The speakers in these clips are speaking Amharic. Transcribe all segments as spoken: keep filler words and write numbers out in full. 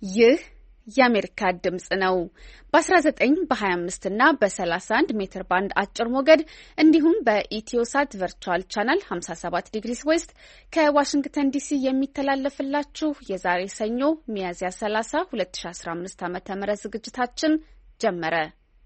ይህ የአሜሪካ ድምጽ ነው። በ19 በ25 እና በ31 ሜትር ባንድ አጭር ሞገድ እንዲሁም በኢትዮሳት ቨርቹዋል ቻናል ሃምሳ ሰባት ዲግሪስ ዌስት ከዋሽንግተን ዲሲ የሚተላለፍላችሁ የዛሬ ሰኞ ሚያዝያ ሰላሳ ሁለት ሺህ አስራ አምስት ዓ.ም ዝግጅታችን ጀመረ።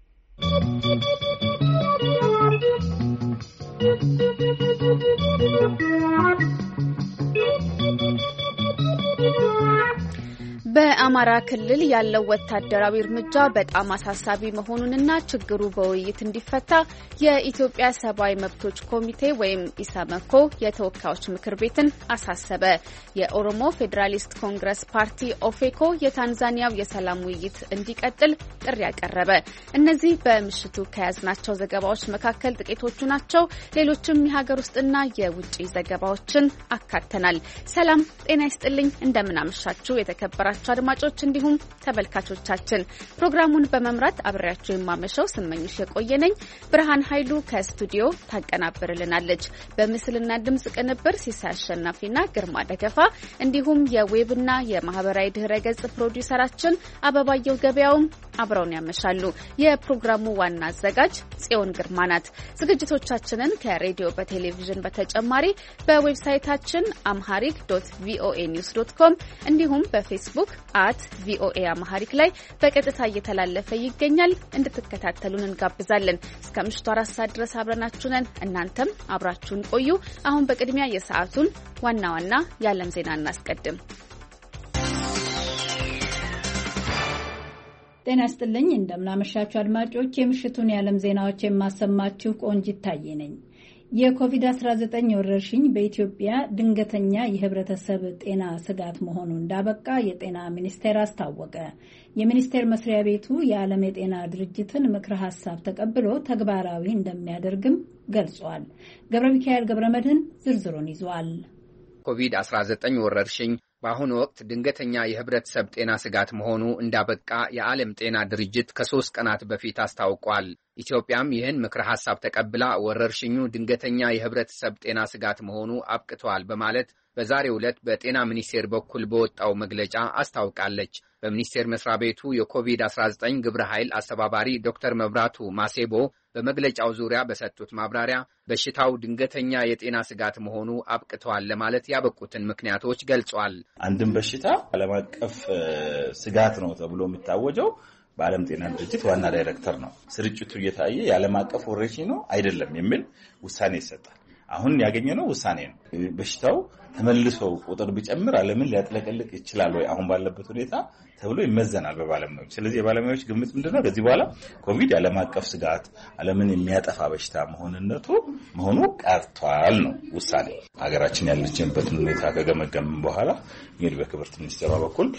በአማራ ክልል ያለው ወታደራዊ እርምጃ በጣም አሳሳቢ መሆኑንና ችግሩ በውይይት እንዲፈታ የኢትዮጵያ ሰብአዊ መብቶች ኮሚቴ ወይም ኢሰመኮ የተወካዮች ምክር ቤትን አሳሰበ። የኦሮሞ ፌዴራሊስት ኮንግረስ ፓርቲ ኦፌኮ የታንዛኒያው የሰላም ውይይት እንዲቀጥል ጥሪ ያቀረበ። እነዚህ በምሽቱ ከያዝናቸው ዘገባዎች መካከል ጥቂቶቹ ናቸው። ሌሎችም የሀገር ውስጥና የውጭ ዘገባዎችን አካተናል። ሰላም ጤና ይስጥልኝ። እንደምናመሻችሁ የተከበራችሁ አድማጮች እንዲሁም ተመልካቾቻችን፣ ፕሮግራሙን በመምራት አብሬያችሁ የማመሸው ስመኝሽ የቆየነኝ። ብርሃን ኃይሉ ከስቱዲዮ ታቀናብርልናለች። በምስልና ድምጽ ቅንብር ሲሳይ አሸናፊና ግርማ ደገፋ እንዲሁም የዌብና የማህበራዊ ድህረ ገጽ ፕሮዲውሰራችን አበባየው ገበያውም አብረውን ያመሻሉ። የፕሮግራሙ ዋና አዘጋጅ ጽዮን ግርማ ናት። ዝግጅቶቻችንን ከሬዲዮ በቴሌቪዥን በተጨማሪ በዌብሳይታችን አምሃሪክ ዶት ቪኦኤ ኒውስ ዶት ኮም እንዲሁም በፌስቡክ አት ቪኦኤ አምሃሪክ ላይ በቀጥታ እየተላለፈ ይገኛል። እንድትከታተሉን እንጋብዛለን። እስከ ምሽቱ አራት ሰዓት ድረስ አብረናችሁ ነን። እናንተም አብራችሁን ቆዩ። አሁን በቅድሚያ የሰዓቱን ዋና ዋና የዓለም ዜና እናስቀድም። ጤና ይስጥልኝ። እንደምናመሻችሁ አድማጮች፣ የምሽቱን የዓለም ዜናዎች የማሰማችሁ ቆንጂት ታዬ ነኝ። የኮቪድ አስራ ዘጠኝ ወረርሽኝ በኢትዮጵያ ድንገተኛ የህብረተሰብ ጤና ስጋት መሆኑ እንዳበቃ የጤና ሚኒስቴር አስታወቀ። የሚኒስቴር መስሪያ ቤቱ የዓለም የጤና ድርጅትን ምክረ ሀሳብ ተቀብሎ ተግባራዊ እንደሚያደርግም ገልጿል። ገብረ ሚካኤል ገብረ መድህን ዝርዝሩን ይዟል። ኮቪድ አስራ ዘጠኝ ወረርሽኝ በአሁኑ ወቅት ድንገተኛ የህብረተሰብ ጤና ስጋት መሆኑ እንዳበቃ የዓለም ጤና ድርጅት ከሶስት ቀናት በፊት አስታውቋል። ኢትዮጵያም ይህን ምክረ ሐሳብ ተቀብላ ወረርሽኙ ድንገተኛ የህብረተሰብ ጤና ስጋት መሆኑ አብቅቷል በማለት በዛሬው ዕለት በጤና ሚኒስቴር በኩል በወጣው መግለጫ አስታውቃለች። በሚኒስቴር መስሪያ ቤቱ የኮቪድ አስራ ዘጠኝ ግብረ ኃይል አስተባባሪ ዶክተር መብራቱ ማሴቦ በመግለጫው ዙሪያ በሰጡት ማብራሪያ በሽታው ድንገተኛ የጤና ስጋት መሆኑ አብቅቷል ለማለት ያበቁትን ምክንያቶች ገልጿል። አንድም በሽታ ዓለም አቀፍ ስጋት ነው ተብሎ የሚታወጀው በዓለም ጤና ድርጅት ዋና ዳይሬክተር ነው። ስርጭቱ እየታየ የዓለም አቀፍ ወረርሽኝ ነው አይደለም የሚል ውሳኔ ይሰጣል። አሁን ያገኘነው ውሳኔ ነው። በሽታው ተመልሶ ቁጥር ቢጨምር ዓለምን ሊያጥለቀልቅ ይችላል ወይ አሁን ባለበት ሁኔታ ተብሎ ይመዘናል በባለሙያዎች። ስለዚህ የባለሙያዎች ግምት ምንድነው? ከዚህ በኋላ ኮቪድ የዓለም አቀፍ ስጋት ዓለምን የሚያጠፋ በሽታ መሆንነቱ መሆኑ ቀርቷል ነው ውሳኔ። ሀገራችን ያለችበትን ሁኔታ ከገመገምን በኋላ እንግዲህ በክብርት ሚኒስቴሯ በኩል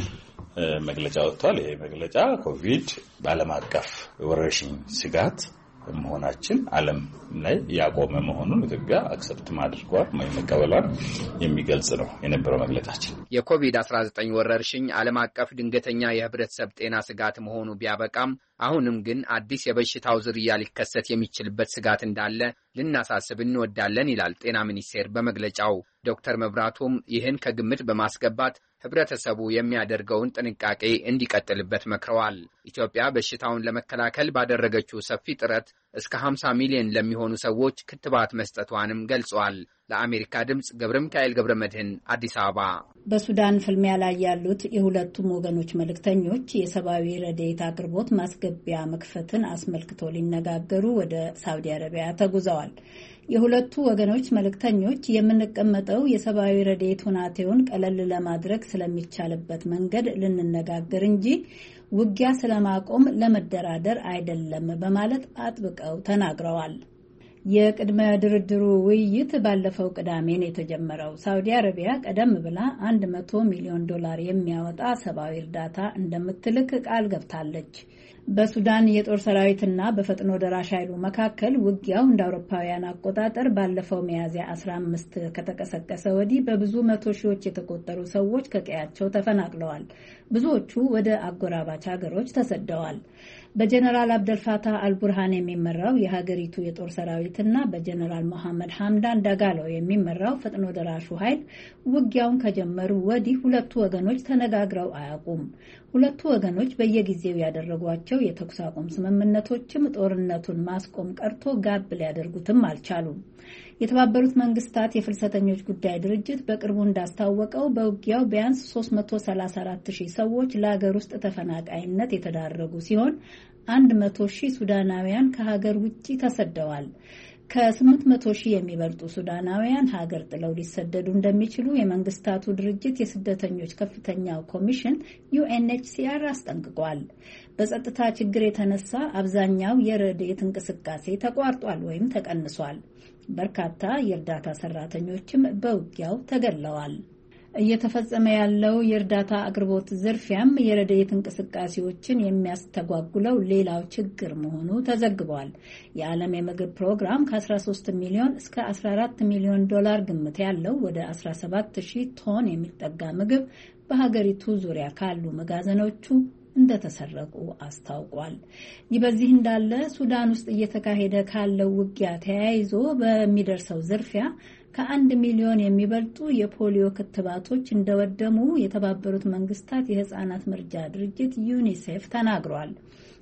መግለጫ ወጥቷል። ይሄ መግለጫ ኮቪድ በዓለም አቀፍ ወረርሽኝ ስጋት መሆናችን ዓለም ላይ ያቆመ መሆኑን ኢትዮጵያ አክሰፕት ማድረጓን ወይ መቀበሏን የሚገልጽ ነው የነበረው መግለጫችን። የኮቪድ አስራ ዘጠኝ ወረርሽኝ ዓለም አቀፍ ድንገተኛ የህብረተሰብ ጤና ስጋት መሆኑ ቢያበቃም አሁንም ግን አዲስ የበሽታው ዝርያ ሊከሰት የሚችልበት ስጋት እንዳለ ልናሳስብ እንወዳለን ይላል ጤና ሚኒስቴር በመግለጫው። ዶክተር መብራቱም ይህን ከግምት በማስገባት ህብረተሰቡ የሚያደርገውን ጥንቃቄ እንዲቀጥልበት መክረዋል። ኢትዮጵያ በሽታውን ለመከላከል ባደረገችው ሰፊ ጥረት እስከ ሃምሳ ሚሊዮን ለሚሆኑ ሰዎች ክትባት መስጠቷንም ገልጿል። ለአሜሪካ ድምጽ ገብረ ሚካኤል ገብረ መድህን አዲስ አበባ። በሱዳን ፍልሚያ ላይ ያሉት የሁለቱም ወገኖች መልእክተኞች የሰብአዊ ረድኤት አቅርቦት ማስገቢያ መክፈትን አስመልክቶ ሊነጋገሩ ወደ ሳውዲ አረቢያ ተጉዘዋል። የሁለቱ ወገኖች መልእክተኞች የምንቀመጠው የሰብአዊ ረድኤት ሁናቴውን ቀለል ለማድረግ ስለሚቻልበት መንገድ ልንነጋገር እንጂ ውጊያ ስለማቆም ለመደራደር አይደለም በማለት አጥብቀው ተናግረዋል። የቅድመ ድርድሩ ውይይት ባለፈው ቅዳሜ ነው የተጀመረው። ሳውዲ አረቢያ ቀደም ብላ መቶ ሚሊዮን ዶላር የሚያወጣ ሰብአዊ እርዳታ እንደምትልክ ቃል ገብታለች። በሱዳን የጦር ሰራዊትና በፈጥኖ ደራሽ ኃይሉ መካከል ውጊያው እንደ አውሮፓውያን አቆጣጠር ባለፈው ሚያዝያ አስራ አምስት ከተቀሰቀሰ ወዲህ በብዙ መቶ ሺዎች የተቆጠሩ ሰዎች ከቀያቸው ተፈናቅለዋል። ብዙዎቹ ወደ አጎራባች ሀገሮች ተሰደዋል። በጀነራል አብደልፋታህ አልቡርሃን የሚመራው የሀገሪቱ የጦር ሰራዊትና በጀነራል መሐመድ ሐምዳን ዳጋሎ የሚመራው ፈጥኖ ደራሹ ኃይል ውጊያውን ከጀመሩ ወዲህ ሁለቱ ወገኖች ተነጋግረው አያውቁም። ሁለቱ ወገኖች በየጊዜው ያደረጓቸው የተኩስ አቁም ስምምነቶችም ጦርነቱን ማስቆም ቀርቶ ጋብ ሊያደርጉትም አልቻሉም። የተባበሩት መንግስታት የፍልሰተኞች ጉዳይ ድርጅት በቅርቡ እንዳስታወቀው በውጊያው ቢያንስ ሶስት መቶ ሰላሳ አራት ሺህ ሰዎች ለሀገር ውስጥ ተፈናቃይነት የተዳረጉ ሲሆን አንድ መቶ ሺህ ሱዳናውያን ከሀገር ውጪ ተሰደዋል። ከስምንት መቶ ሺህ የሚበልጡ ሱዳናውያን ሀገር ጥለው ሊሰደዱ እንደሚችሉ የመንግስታቱ ድርጅት የስደተኞች ከፍተኛው ኮሚሽን ዩኤንኤችሲአር አስጠንቅቋል። በጸጥታ ችግር የተነሳ አብዛኛው የረድኤት እንቅስቃሴ ተቋርጧል ወይም ተቀንሷል። በርካታ የእርዳታ ሰራተኞችም በውጊያው ተገድለዋል። እየተፈጸመ ያለው የእርዳታ አቅርቦት ዝርፊያም የረድኤት እንቅስቃሴዎችን የሚያስተጓጉለው ሌላው ችግር መሆኑ ተዘግቧል። የዓለም የምግብ ፕሮግራም ከ13 ሚሊዮን እስከ አስራ አራት ሚሊዮን ዶላር ግምት ያለው ወደ አስራ ሰባት ሺህ ቶን የሚጠጋ ምግብ በሀገሪቱ ዙሪያ ካሉ መጋዘኖቹ እንደተሰረቁ አስታውቋል። ይህ በዚህ እንዳለ ሱዳን ውስጥ እየተካሄደ ካለው ውጊያ ተያይዞ በሚደርሰው ዝርፊያ ከአንድ ሚሊዮን የሚበልጡ የፖሊዮ ክትባቶች እንደወደሙ የተባበሩት መንግስታት የህፃናት መርጃ ድርጅት ዩኒሴፍ ተናግሯል።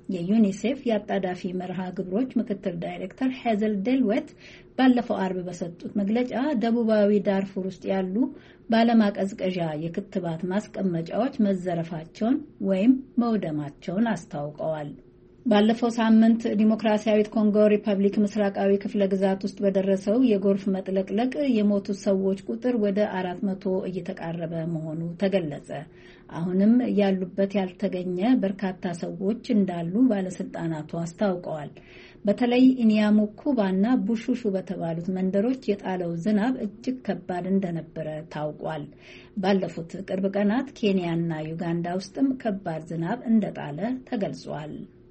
የዩኒሴፍ የአጣዳፊ መርሃ ግብሮች ምክትል ዳይሬክተር ሄዘል ዴልዌት ባለፈው አርብ በሰጡት መግለጫ ደቡባዊ ዳርፉር ውስጥ ያሉ ባለማቀዝቀዣ የክትባት ማስቀመጫዎች መዘረፋቸውን ወይም መውደማቸውን አስታውቀዋል። ባለፈው ሳምንት ዲሞክራሲያዊት ኮንጎ ሪፐብሊክ ምስራቃዊ ክፍለ ግዛት ውስጥ በደረሰው የጎርፍ መጥለቅለቅ የሞቱት ሰዎች ቁጥር ወደ አራት መቶ እየተቃረበ መሆኑ ተገለጸ። አሁንም ያሉበት ያልተገኘ በርካታ ሰዎች እንዳሉ ባለስልጣናቱ አስታውቀዋል። በተለይ ኢኒያሙኩባና ቡሹሹ በተባሉት መንደሮች የጣለው ዝናብ እጅግ ከባድ እንደነበረ ታውቋል። ባለፉት ቅርብ ቀናት ኬንያና ዩጋንዳ ውስጥም ከባድ ዝናብ እንደጣለ ተገልጿል።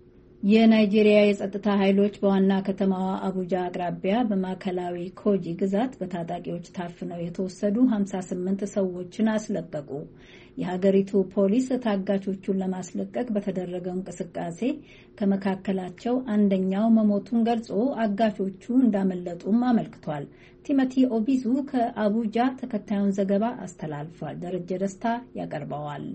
የናይጄሪያ የጸጥታ ኃይሎች በዋና ከተማዋ አቡጃ አቅራቢያ በማዕከላዊ ኮጂ ግዛት በታጣቂዎች ታፍነው የተወሰዱ ሀምሳ ስምንት ሰዎችን አስለቀቁ። የሀገሪቱ ፖሊስ ታጋቾቹን ለማስለቀቅ በተደረገው እንቅስቃሴ ከመካከላቸው አንደኛው መሞቱን ገልጾ አጋቾቹ እንዳመለጡም አመልክቷል። ቲሞቲ ኦቢዙ ከአቡጃ ተከታዩን ዘገባ አስተላልፏል። ደረጀ ደስታ ያቀርበዋል።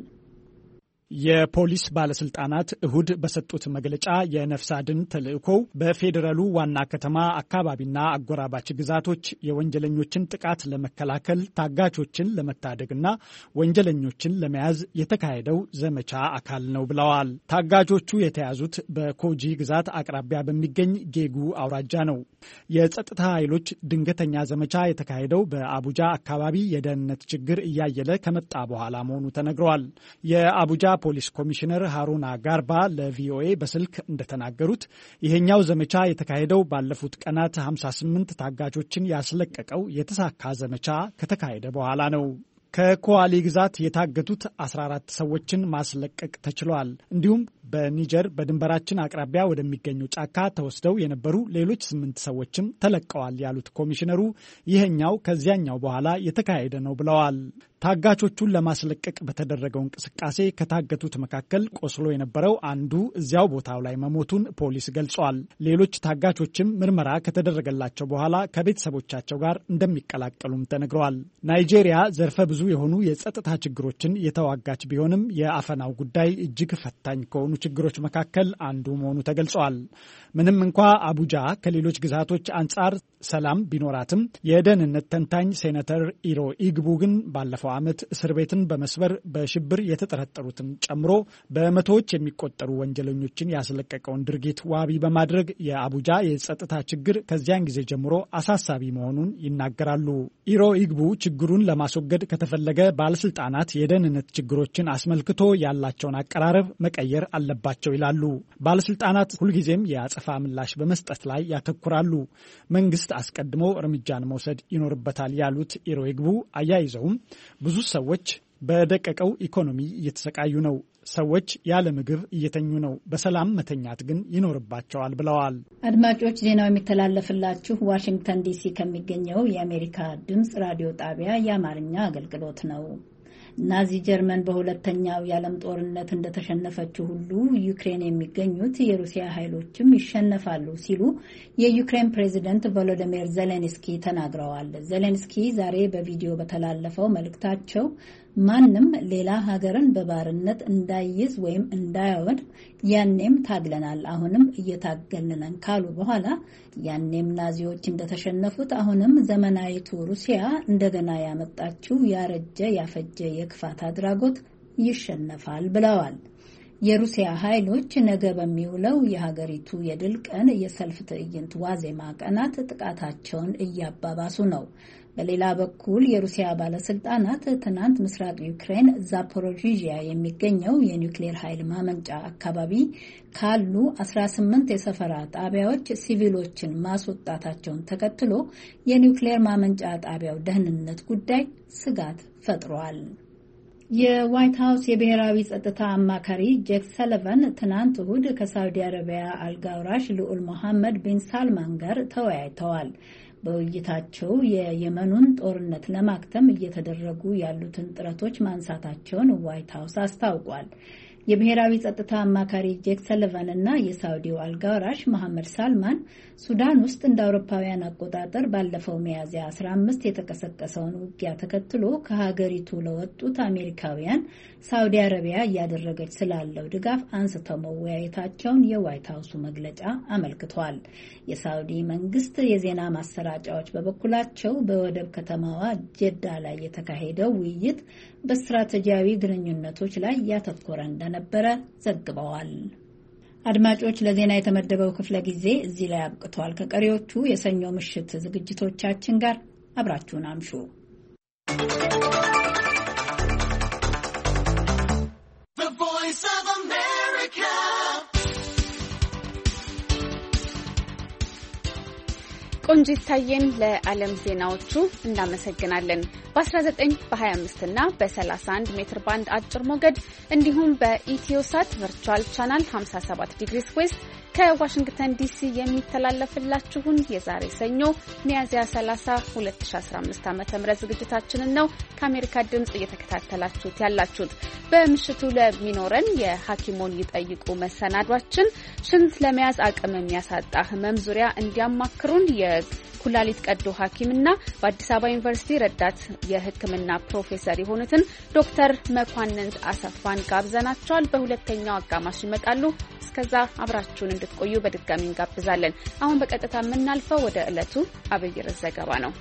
የፖሊስ ባለስልጣናት እሁድ በሰጡት መግለጫ የነፍስ አድን ተልዕኮው በፌዴራሉ ዋና ከተማ አካባቢና አጎራባች ግዛቶች የወንጀለኞችን ጥቃት ለመከላከል ታጋቾችን ለመታደግና ወንጀለኞችን ለመያዝ የተካሄደው ዘመቻ አካል ነው ብለዋል። ታጋቾቹ የተያዙት በኮጂ ግዛት አቅራቢያ በሚገኝ ጌጉ አውራጃ ነው። የጸጥታ ኃይሎች ድንገተኛ ዘመቻ የተካሄደው በአቡጃ አካባቢ የደህንነት ችግር እያየለ ከመጣ በኋላ መሆኑ ተነግሯል። የአቡጃ ፖሊስ ኮሚሽነር ሃሩና ጋርባ ለቪኦኤ በስልክ እንደተናገሩት ይሄኛው ዘመቻ የተካሄደው ባለፉት ቀናት ሀምሳ ስምንት ታጋቾችን ያስለቀቀው የተሳካ ዘመቻ ከተካሄደ በኋላ ነው። ከኮዋሊ ግዛት የታገቱት አስራ አራት ሰዎችን ማስለቀቅ ተችሏል። እንዲሁም በኒጀር በድንበራችን አቅራቢያ ወደሚገኙ ጫካ ተወስደው የነበሩ ሌሎች ስምንት ሰዎችም ተለቀዋል ያሉት ኮሚሽነሩ ይሄኛው ከዚያኛው በኋላ የተካሄደ ነው ብለዋል። ታጋቾቹን ለማስለቀቅ በተደረገው እንቅስቃሴ ከታገቱት መካከል ቆስሎ የነበረው አንዱ እዚያው ቦታው ላይ መሞቱን ፖሊስ ገልጿል። ሌሎች ታጋቾችም ምርመራ ከተደረገላቸው በኋላ ከቤተሰቦቻቸው ጋር እንደሚቀላቀሉም ተነግረዋል። ናይጄሪያ ዘርፈ ብዙ የሆኑ የጸጥታ ችግሮችን የተዋጋች ቢሆንም የአፈናው ጉዳይ እጅግ ፈታኝ ከሆኑ ችግሮች መካከል አንዱ መሆኑ ተገልጿል። ምንም እንኳ አቡጃ ከሌሎች ግዛቶች አንጻር ሰላም ቢኖራትም የደህንነት ተንታኝ ሴኔተር ኢሮ ኢግቡ ግን ባለፈው ዓመት እስር ቤትን በመስበር በሽብር የተጠረጠሩትን ጨምሮ በመቶዎች የሚቆጠሩ ወንጀለኞችን ያስለቀቀውን ድርጊት ዋቢ በማድረግ የአቡጃ የጸጥታ ችግር ከዚያን ጊዜ ጀምሮ አሳሳቢ መሆኑን ይናገራሉ። ኢሮ ኢግቡ ችግሩን ለማስወገድ ከተፈለገ ባለስልጣናት የደህንነት ችግሮችን አስመልክቶ ያላቸውን አቀራረብ መቀየር አለባቸው ይላሉ። ባለስልጣናት ሁልጊዜም የአጸፋ ምላሽ በመስጠት ላይ ያተኩራሉ። መንግስት አስቀድሞ እርምጃን መውሰድ ይኖርበታል ያሉት ኢሮ ኢግቡ አያይዘውም ብዙ ሰዎች በደቀቀው ኢኮኖሚ እየተሰቃዩ ነው። ሰዎች ያለ ምግብ እየተኙ ነው። በሰላም መተኛት ግን ይኖርባቸዋል ብለዋል። አድማጮች ዜናው የሚተላለፍላችሁ ዋሽንግተን ዲሲ ከሚገኘው የአሜሪካ ድምጽ ራዲዮ ጣቢያ የአማርኛ አገልግሎት ነው። ናዚ ጀርመን በሁለተኛው የዓለም ጦርነት እንደተሸነፈችው ሁሉ ዩክሬን የሚገኙት የሩሲያ ኃይሎችም ይሸነፋሉ ሲሉ የዩክሬን ፕሬዚደንት ቮሎዲሚር ዜሌንስኪ ተናግረዋል። ዜሌንስኪ ዛሬ በቪዲዮ በተላለፈው መልእክታቸው ማንም ሌላ ሀገርን በባርነት እንዳይይዝ ወይም እንዳያወድ ያኔም ታግለናል፣ አሁንም እየታገልን ነን ካሉ በኋላ ያኔም ናዚዎች እንደተሸነፉት አሁንም ዘመናዊቱ ሩሲያ እንደገና ያመጣችው ያረጀ ያፈጀ የክፋት አድራጎት ይሸነፋል ብለዋል። የሩሲያ ኃይሎች ነገ በሚውለው የሀገሪቱ የድል ቀን የሰልፍ ትዕይንት ዋዜማ ቀናት ጥቃታቸውን እያባባሱ ነው። በሌላ በኩል የሩሲያ ባለስልጣናት ትናንት ምስራቅ ዩክሬን ዛፖሮዥያ የሚገኘው የኒውክሌር ኃይል ማመንጫ አካባቢ ካሉ አስራ ስምንት የሰፈራ ጣቢያዎች ሲቪሎችን ማስወጣታቸውን ተከትሎ የኒውክሌር ማመንጫ ጣቢያው ደህንነት ጉዳይ ስጋት ፈጥሯል። የዋይት ሀውስ የብሔራዊ ጸጥታ አማካሪ ጄክ ሰሊቫን ትናንት እሁድ ከሳውዲ አረቢያ አልጋውራሽ ልዑል መሐመድ ቢን ሳልማን ጋር ተወያይተዋል። በውይይታቸው የየመኑን ጦርነት ለማክተም እየተደረጉ ያሉትን ጥረቶች ማንሳታቸውን ዋይት ሀውስ አስታውቋል። የብሔራዊ ጸጥታ አማካሪ ጄክ ሰሊቫን እና የሳውዲው አልጋውራሽ መሐመድ ሳልማን ሱዳን ውስጥ እንደ አውሮፓውያን አቆጣጠር ባለፈው ሚያዝያ አስራ አምስት የተቀሰቀሰውን ውጊያ ተከትሎ ከሀገሪቱ ለወጡት አሜሪካውያን ሳውዲ አረቢያ እያደረገች ስላለው ድጋፍ አንስተው መወያየታቸውን የዋይት ሀውሱ መግለጫ አመልክቷል። የሳውዲ መንግስት የዜና ማሰራጫዎች በበኩላቸው በወደብ ከተማዋ ጀዳ ላይ የተካሄደው ውይይት በስትራቴጂያዊ ግንኙነቶች ላይ ያተኮረ እንደነበረ ዘግበዋል። አድማጮች፣ ለዜና የተመደበው ክፍለ ጊዜ እዚህ ላይ አብቅቷል። ከቀሪዎቹ የሰኞ ምሽት ዝግጅቶቻችን ጋር አብራችሁን አምሹ። ቆንጂት ታየን ለዓለም ዜናዎቹ እናመሰግናለን። በ19 በ25 እና በ31 ሜትር ባንድ አጭር ሞገድ እንዲሁም በኢትዮሳት ቨርቹዋል ቻናል ሃምሳ ሰባት ዲግሪስ ዌስት ከዋሽንግተን ዲሲ የሚተላለፍላችሁን የዛሬ ሰኞ ሚያዝያ ሰላሳ ሁለት ሺህ አስራ አምስት ዓ.ም ዝግጅታችንን ነው ከአሜሪካ ድምጽ እየተከታተላችሁት ያላችሁት። በምሽቱ ለሚኖረን የሐኪሞን ይጠይቁ መሰናዷችን ሽንት ለመያዝ አቅም የሚያሳጣ ህመም ዙሪያ እንዲያማክሩን የኩላሊት ቀዶ ሐኪምና በአዲስ አበባ ዩኒቨርሲቲ ረዳት የሕክምና ፕሮፌሰር የሆኑትን ዶክተር መኳንንት አሰፋን ጋብዘናቸዋል። በሁለተኛው አጋማሽ ይመጣሉ። እስከዛ አብራችሁን እንድትቆዩ በድጋሚ እንጋብዛለን። አሁን በቀጥታ የምናልፈው ወደ ዕለቱ አብይ ርዕስ ዘገባ ነው።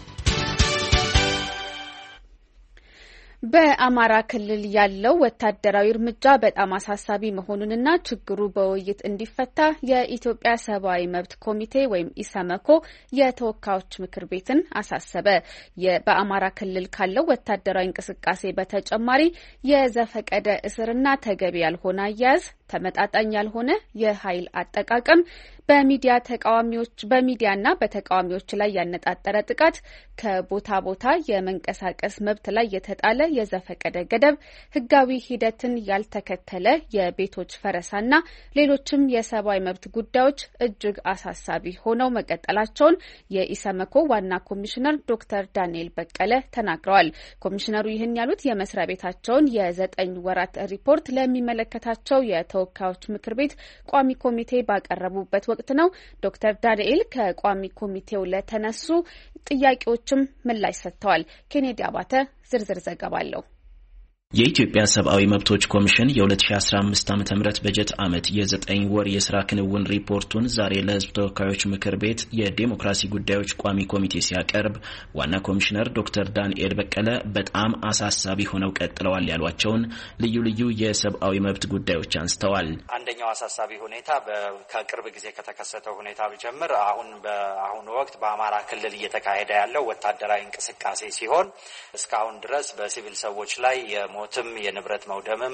በአማራ ክልል ያለው ወታደራዊ እርምጃ በጣም አሳሳቢ መሆኑንና ችግሩ በውይይት እንዲፈታ የኢትዮጵያ ሰብአዊ መብት ኮሚቴ ወይም ኢሰመኮ የተወካዮች ምክር ቤትን አሳሰበ። በአማራ ክልል ካለው ወታደራዊ እንቅስቃሴ በተጨማሪ የዘፈቀደ እስርና ተገቢ ያልሆነ አያያዝ፣ ተመጣጣኝ ያልሆነ የኃይል አጠቃቀም፣ በሚዲያ ተቃዋሚዎች በሚዲያና በተቃዋሚዎች ላይ ያነጣጠረ ጥቃት፣ ከቦታ ቦታ የመንቀሳቀስ መብት ላይ የተጣለ የዘፈቀደ ገደብ፣ ህጋዊ ሂደትን ያልተከተለ የቤቶች ፈረሳና ሌሎችም የሰብአዊ መብት ጉዳዮች እጅግ አሳሳቢ ሆነው መቀጠላቸውን የኢሰመኮ ዋና ኮሚሽነር ዶክተር ዳንኤል በቀለ ተናግረዋል። ኮሚሽነሩ ይህን ያሉት የመስሪያ ቤታቸውን የዘጠኝ ወራት ሪፖርት ለሚመለከታቸው የተወካዮች ምክር ቤት ቋሚ ኮሚቴ ባቀረቡበት ወቅት ነው። ዶክተር ዳንኤል ከቋሚ ኮሚቴው ለተነሱ ጥያቄዎችም ምላሽ ሰጥተዋል። ኬኔዲ አባተ ዝርዝር ዘገባ አለው። የኢትዮጵያ ሰብአዊ መብቶች ኮሚሽን የ2015 ዓመተ ምህረት በጀት ዓመት የዘጠኝ ወር የሥራ ክንውን ሪፖርቱን ዛሬ ለሕዝብ ተወካዮች ምክር ቤት የዴሞክራሲ ጉዳዮች ቋሚ ኮሚቴ ሲያቀርብ ዋና ኮሚሽነር ዶክተር ዳንኤል በቀለ በጣም አሳሳቢ ሆነው ቀጥለዋል ያሏቸውን ልዩ ልዩ የሰብአዊ መብት ጉዳዮች አንስተዋል። አንደኛው አሳሳቢ ሁኔታ ከቅርብ ጊዜ ከተከሰተው ሁኔታ ቢጀምር አሁን በአሁኑ ወቅት በአማራ ክልል እየተካሄደ ያለው ወታደራዊ እንቅስቃሴ ሲሆን እስካሁን ድረስ በሲቪል ሰዎች ላይ ሞትም የንብረት መውደምም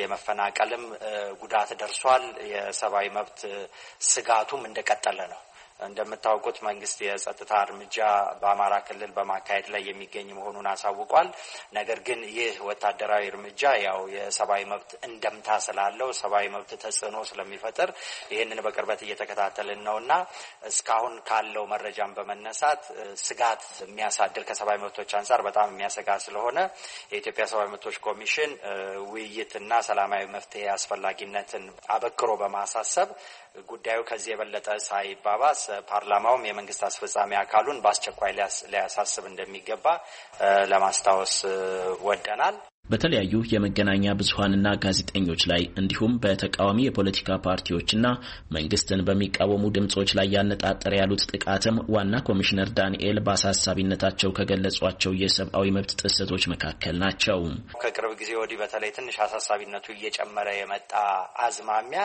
የመፈናቀልም ጉዳት ደርሷል። የሰብአዊ መብት ስጋቱም እንደቀጠለ ነው። እንደምታውቁት መንግስት የጸጥታ እርምጃ በአማራ ክልል በማካሄድ ላይ የሚገኝ መሆኑን አሳውቋል። ነገር ግን ይህ ወታደራዊ እርምጃ ያው የሰብአዊ መብት እንደምታ ስላለው ሰብአዊ መብት ተጽዕኖ ስለሚፈጥር ይህንን በቅርበት እየተከታተልን ነውና እስካሁን ካለው መረጃም በመነሳት ስጋት የሚያሳድር ከሰብአዊ መብቶች አንፃር በጣም የሚያሰጋ ስለሆነ የኢትዮጵያ ሰብአዊ መብቶች ኮሚሽን ውይይትና ሰላማዊ መፍትሄ አስፈላጊነትን አበክሮ በማሳሰብ ጉዳዩ ከዚህ የበለጠ ሳይባባስ ፓርላማውም የመንግስት አስፈጻሚ አካሉን በአስቸኳይ ሊያሳስብ እንደሚገባ ለማስታወስ ወደናል። በተለያዩ የመገናኛ ብዙሃንና ጋዜጠኞች ላይ እንዲሁም በተቃዋሚ የፖለቲካ ፓርቲዎችና መንግስትን በሚቃወሙ ድምጾች ላይ ያነጣጠረ ያሉት ጥቃትም ዋና ኮሚሽነር ዳንኤል በአሳሳቢነታቸው ከገለጿቸው የሰብአዊ መብት ጥሰቶች መካከል ናቸው። ከቅርብ ጊዜ ወዲህ በተለይ ትንሽ አሳሳቢነቱ እየጨመረ የመጣ አዝማሚያ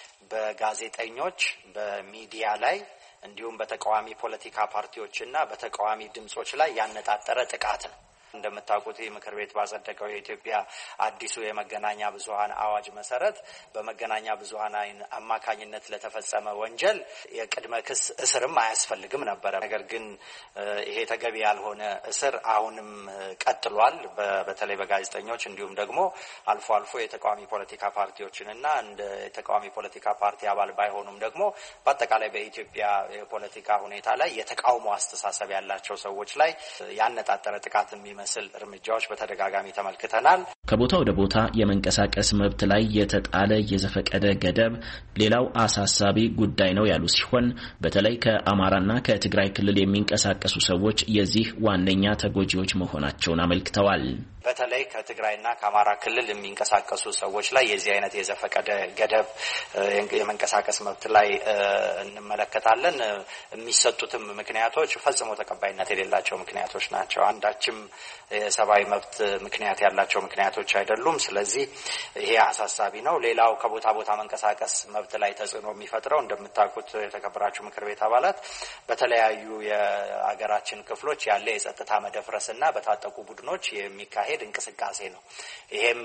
በጋዜጠኞች በሚዲያ ላይ እንዲሁም በተቃዋሚ ፖለቲካ ፓርቲዎችና በተቃዋሚ ድምጾች ላይ ያነጣጠረ ጥቃት ነው። እንደምታውቁት ምክር ቤት ባጸደቀው የኢትዮጵያ አዲሱ የመገናኛ ብዙሃን አዋጅ መሰረት በመገናኛ ብዙሃን አማካኝነት ለተፈጸመ ወንጀል የቅድመ ክስ እስርም አያስፈልግም ነበር። ነገር ግን ይሄ ተገቢ ያልሆነ እስር አሁንም ቀጥሏል። በተለይ በጋዜጠኞች እንዲሁም ደግሞ አልፎ አልፎ የተቃዋሚ ፖለቲካ ፓርቲዎችንና እንደ የተቃዋሚ ፖለቲካ ፓርቲ አባል ባይሆኑም ደግሞ በአጠቃላይ በኢትዮጵያ የፖለቲካ ሁኔታ ላይ የተቃውሞ አስተሳሰብ ያላቸው ሰዎች ላይ ያነጣጠረ ጥቃት የሚመ መስል እርምጃዎች በተደጋጋሚ ተመልክተናል። ከቦታ ወደ ቦታ የመንቀሳቀስ መብት ላይ የተጣለ የዘፈቀደ ገደብ ሌላው አሳሳቢ ጉዳይ ነው ያሉ ሲሆን በተለይ ከአማራና ከትግራይ ክልል የሚንቀሳቀሱ ሰዎች የዚህ ዋነኛ ተጎጂዎች መሆናቸውን አመልክተዋል። በተለይ ከትግራይና ከአማራ ክልል የሚንቀሳቀሱ ሰዎች ላይ የዚህ አይነት የዘፈቀደ ገደብ የመንቀሳቀስ መብት ላይ እንመለከታለን። የሚሰጡትም ምክንያቶች ፈጽሞ ተቀባይነት የሌላቸው ምክንያቶች ናቸው። አንዳችም የሰብአዊ መብት ምክንያት ያላቸው ምክንያቶች አይደሉም። ስለዚህ ይሄ አሳሳቢ ነው። ሌላው ከቦታ ቦታ መንቀሳቀስ መብት ላይ ተጽዕኖ የሚፈጥረው እንደምታውቁት የተከበራችሁ ምክር ቤት አባላት በተለያዩ የሀገራችን ክፍሎች ያለ የጸጥታ መደፍረስና በታጠቁ ቡድኖች የሚካሄድ እንቅስቃሴ ነው። ይሄም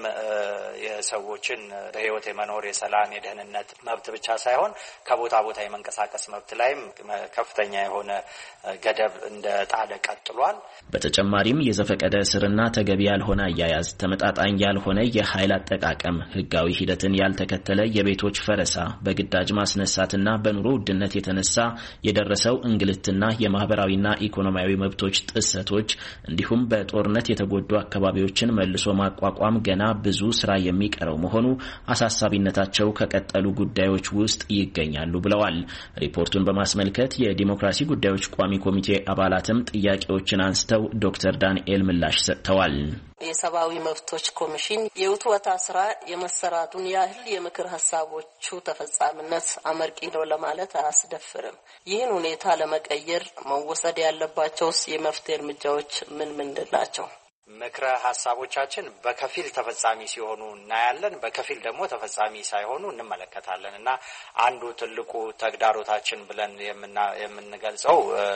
የሰዎችን በህይወት የመኖር የሰላም የደህንነት መብት ብቻ ሳይሆን ከቦታ ቦታ የመንቀሳቀስ መብት ላይም ከፍተኛ የሆነ ገደብ እንደ ጣለ ቀጥሏል። በተጨማሪም የዘፈቀደ እስርና ተገቢ ያልሆነ አያያዝ፣ ተመጣጣኝ ያልሆነ የኃይል አጠቃቀም፣ ህጋዊ ሂደትን ያልተከተለ የቤቶች ፈረሳ፣ በግዳጅ ማስነሳትና በኑሮ ውድነት የተነሳ የደረሰው እንግልትና የማህበራዊና ኢኮኖሚያዊ መብቶች ጥሰቶች እንዲሁም በጦርነት የተጎዱ አካባቢዎችን መልሶ ማቋቋም ገና ብዙ ስራ የሚቀረው መሆኑ አሳሳቢነታቸው ከቀጠሉ ጉዳዮች ውስጥ ይገኛሉ ብለዋል። ሪፖርቱን በማስመልከት የዲሞክራሲ ጉዳዮች ቋሚ ኮሚቴ አባላትም ጥያቄዎችን አንስተው ዶክተር ዳንኤል ምላሽ ሰጥተዋል። የሰብአዊ መብቶች ኮሚሽን የውትወታ ስራ የመሰራቱን ያህል የምክር ሀሳቦቹ ተፈጻሚነት አመርቂ ነው ለማለት አያስደፍርም። ይህን ሁኔታ ለመቀየር መወሰድ ያለባቸውስ የመፍትሄ እርምጃዎች ምን ምንድን ናቸው? ምክረ ሀሳቦቻችን በከፊል ተፈጻሚ ሲሆኑ እናያለን፣ በከፊል ደግሞ ተፈጻሚ ሳይሆኑ እንመለከታለን እና አንዱ ትልቁ ተግዳሮታችን ብለን የምንገልጸው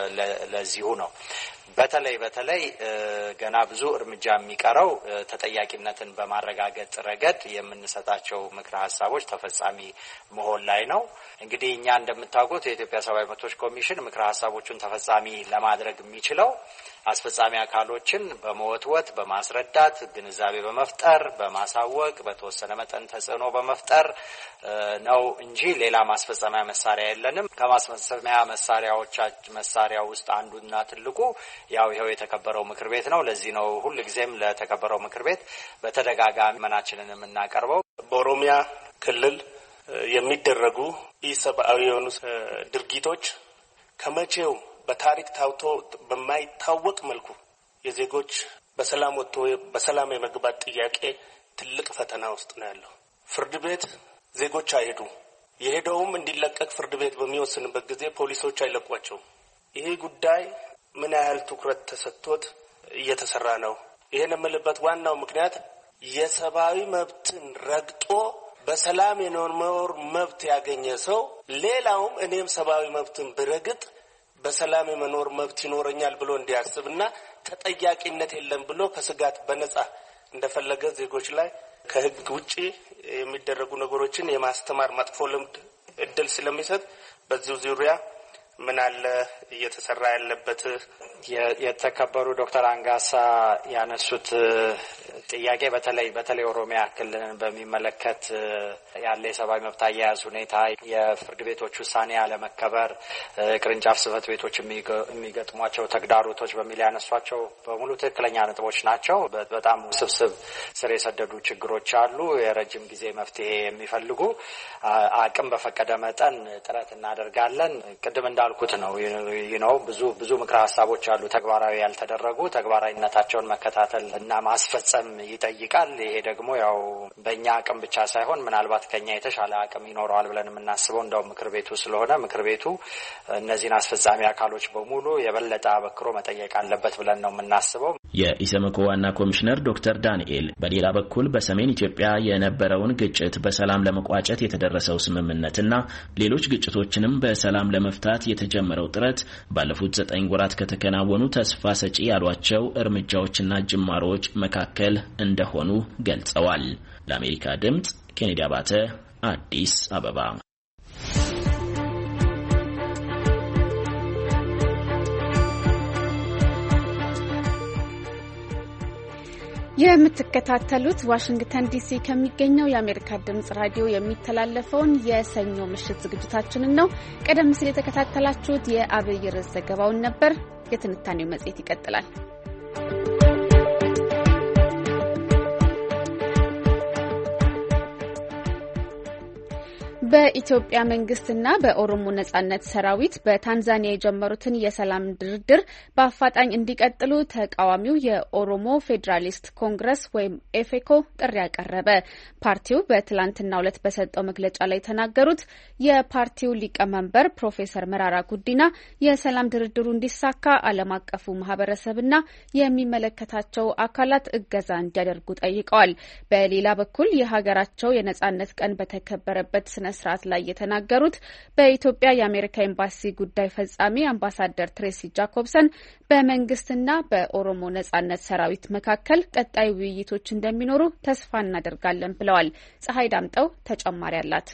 ለዚሁ ነው። በተለይ በተለይ ገና ብዙ እርምጃ የሚቀረው ተጠያቂነትን በማረጋገጥ ረገድ የምንሰጣቸው ምክረ ሀሳቦች ተፈጻሚ መሆን ላይ ነው። እንግዲህ እኛ እንደምታውቁት የኢትዮጵያ ሰብአዊ መብቶች ኮሚሽን ምክረ ሀሳቦቹን ተፈጻሚ ለማድረግ የሚችለው አስፈጻሚ አካሎችን በመወትወት በማስረዳት ግንዛቤ በመፍጠር በማሳወቅ በተወሰነ መጠን ተጽዕኖ በመፍጠር ነው እንጂ ሌላ ማስፈጸሚያ መሳሪያ የለንም። ከማስፈጸሚያ መሳሪያዎች መሳሪያ ውስጥ አንዱና ትልቁ ያው ይሄው የተከበረው ምክር ቤት ነው። ለዚህ ነው ሁልጊዜም ለተከበረው ምክር ቤት በተደጋጋሚ መናችንን የምናቀርበው። በኦሮሚያ ክልል የሚደረጉ ኢሰብአዊ የሆኑ ድርጊቶች ከመቼው በታሪክ ታውቶ በማይታወቅ መልኩ የዜጎች በሰላም ወጥቶ በሰላም የመግባት ጥያቄ ትልቅ ፈተና ውስጥ ነው ያለው። ፍርድ ቤት ዜጎች አይሄዱ፣ የሄደውም እንዲለቀቅ ፍርድ ቤት በሚወስንበት ጊዜ ፖሊሶች አይለቋቸውም። ይሄ ጉዳይ ምን ያህል ትኩረት ተሰጥቶት እየተሰራ ነው? ይሄን የምልበት ዋናው ምክንያት የሰብአዊ መብትን ረግጦ በሰላም የመኖር መብት ያገኘ ሰው ሌላውም እኔም ሰብአዊ መብትን ብረግጥ በሰላም የመኖር መብት ይኖረኛል ብሎ እንዲያስብና ተጠያቂነት የለም ብሎ ከስጋት በነጻ እንደፈለገ ዜጎች ላይ ከህግ ውጪ የሚደረጉ ነገሮችን የማስተማር መጥፎ ልምድ እድል ስለሚሰጥ በዚሁ ዙሪያ ምን አለ እየተሰራ ያለበት? የተከበሩ ዶክተር አንጋሳ ያነሱት ጥያቄ በተለይ በተለይ ኦሮሚያ ክልልን በሚመለከት ያለ የሰብአዊ መብት አያያዝ ሁኔታ፣ የፍርድ ቤቶች ውሳኔ ያለመከበር፣ ቅርንጫፍ ጽሕፈት ቤቶች የሚገጥሟቸው ተግዳሮቶች በሚል ያነሷቸው በሙሉ ትክክለኛ ነጥቦች ናቸው። በጣም ውስብስብ ስር የሰደዱ ችግሮች አሉ። የረጅም ጊዜ መፍትሄ የሚፈልጉ አቅም በፈቀደ መጠን ጥረት እናደርጋለን። ቅድም እንዳልኩት ነው ነው ብዙ ብዙ ምክረ ሀሳቦች አሉ ተግባራዊ ያልተደረጉ። ተግባራዊነታቸውን መከታተል እና ማስፈጸም ይጠይቃል። ይሄ ደግሞ ያው በእኛ አቅም ብቻ ሳይሆን ምናልባት ከኛ የተሻለ አቅም ይኖረዋል ብለን የምናስበው እንደው ምክር ቤቱ ስለሆነ ምክር ቤቱ እነዚህን አስፈጻሚ አካሎች በሙሉ የበለጠ አበክሮ መጠየቅ አለበት ብለን ነው የምናስበው። የኢሰመኮ ዋና ኮሚሽነር ዶክተር ዳንኤል በሌላ በኩል በሰሜን ኢትዮጵያ የነበረውን ግጭት በሰላም ለመቋጨት የተደረሰው ስምምነትና ሌሎች ግጭቶችንም በሰላም ለመፍታት የተጀመረው ጥረት ባለፉት ዘጠኝ ወራት ከተከናወኑ ተስፋ ሰጪ ያሏቸው እርምጃዎችና ጅማሮች መካከል እንደሆኑ ገልጸዋል። ለአሜሪካ ድምጽ ኬኔዲ አባተ አዲስ አበባ። የምትከታተሉት ዋሽንግተን ዲሲ ከሚገኘው የአሜሪካ ድምጽ ራዲዮ የሚተላለፈውን የሰኞ ምሽት ዝግጅታችንን ነው። ቀደም ሲል የተከታተላችሁት የአብይ ርዕስ ዘገባውን ነበር። የትንታኔው መጽሔት ይቀጥላል። በኢትዮጵያ መንግስትና በኦሮሞ ነጻነት ሰራዊት በታንዛኒያ የጀመሩትን የሰላም ድርድር በአፋጣኝ እንዲቀጥሉ ተቃዋሚው የኦሮሞ ፌዴራሊስት ኮንግረስ ወይም ኤፌኮ ጥሪ ያቀረበ። ፓርቲው በትላንትናው ዕለት በሰጠው መግለጫ ላይ የተናገሩት የፓርቲው ሊቀመንበር ፕሮፌሰር መራራ ጉዲና የሰላም ድርድሩ እንዲሳካ ዓለም አቀፉ ማህበረሰብና የሚመለከታቸው አካላት እገዛ እንዲያደርጉ ጠይቀዋል። በሌላ በኩል የሀገራቸው የነጻነት ቀን በተከበረበት ስነ ስርዓት ላይ የተናገሩት በኢትዮጵያ የአሜሪካ ኤምባሲ ጉዳይ ፈጻሚ አምባሳደር ትሬሲ ጃኮብሰን በመንግስትና በኦሮሞ ነጻነት ሰራዊት መካከል ቀጣይ ውይይቶች እንደሚኖሩ ተስፋ እናደርጋለን ብለዋል። ፀሐይ ዳምጠው ተጨማሪ አላት።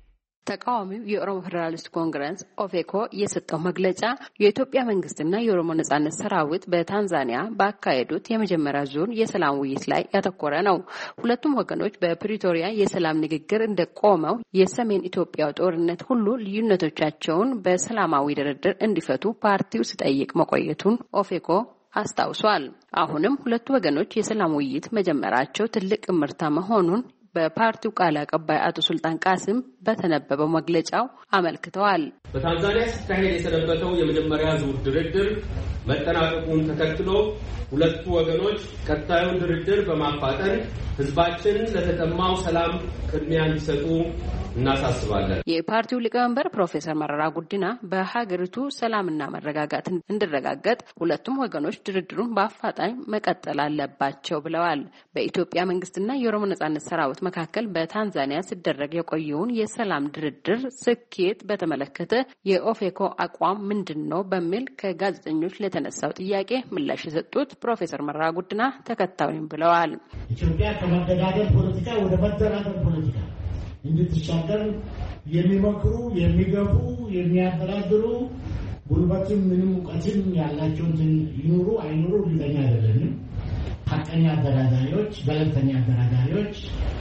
ተቃዋሚው የኦሮሞ ፌዴራሊስት ኮንግረስ ኦፌኮ የሰጠው መግለጫ የኢትዮጵያ መንግስትና የኦሮሞ ነጻነት ሰራዊት በታንዛኒያ ባካሄዱት የመጀመሪያ ዙር የሰላም ውይይት ላይ ያተኮረ ነው። ሁለቱም ወገኖች በፕሪቶሪያ የሰላም ንግግር እንደቆመው የሰሜን ኢትዮጵያው ጦርነት ሁሉ ልዩነቶቻቸውን በሰላማዊ ድርድር እንዲፈቱ ፓርቲው ሲጠይቅ መቆየቱን ኦፌኮ አስታውሷል። አሁንም ሁለቱ ወገኖች የሰላም ውይይት መጀመራቸው ትልቅ እምርታ መሆኑን በፓርቲው ቃል አቀባይ አቶ ሱልጣን ቃሲም በተነበበው መግለጫው አመልክተዋል። በታንዛኒያ ሲካሄድ የሰነበተው የመጀመሪያ ዙር ድርድር መጠናቀቁን ተከትሎ ሁለቱ ወገኖች ቀጣዩን ድርድር በማፋጠን ህዝባችን ለተጠማው ሰላም ቅድሚያ እንዲሰጡ እናሳስባለን። የፓርቲው ሊቀመንበር ፕሮፌሰር መራራ ጉዲና በሀገሪቱ ሰላምና መረጋጋት እንዲረጋገጥ ሁለቱም ወገኖች ድርድሩን በአፋጣኝ መቀጠል አለባቸው ብለዋል። በኢትዮጵያ መንግስትና የኦሮሞ ነጻነት ሰራዊት መካከል በታንዛኒያ ሲደረግ የቆየውን የሰላም ድርድር ስኬት በተመለከተ የኦፌኮ አቋም ምንድነው በሚል ከጋዜጠኞች ለተነሳው ጥያቄ ምላሽ የሰጡት ፕሮፌሰር መራራ ጉዲና ተከታዩን ብለዋል። ኢትዮጵያ ከመገዳደል ፖለቲካ ወደ መደራደር ፖለቲካ እንድትሻገር የሚመክሩ፣ የሚገፉ፣ የሚያደራድሩ ጉልበትም ምንም እውቀትም ያላቸውን ይኑሩ አይኑሩ ሊተኛ አይደለንም። ሀቀኛ አደራዳሪዎች፣ ገለልተኛ አደራዳሪዎች፣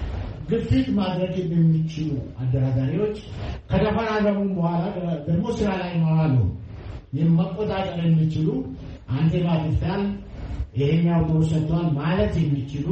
ግፊት ማድረግ የሚችሉ አደራዳሪዎች ከተፈራረሙ በኋላ ደግሞ ስራ ላይ መዋሉ የመቆጣጠር የሚችሉ አንተ ባትታል ይሄኛው ተወሰቷል ማለት የሚችሉ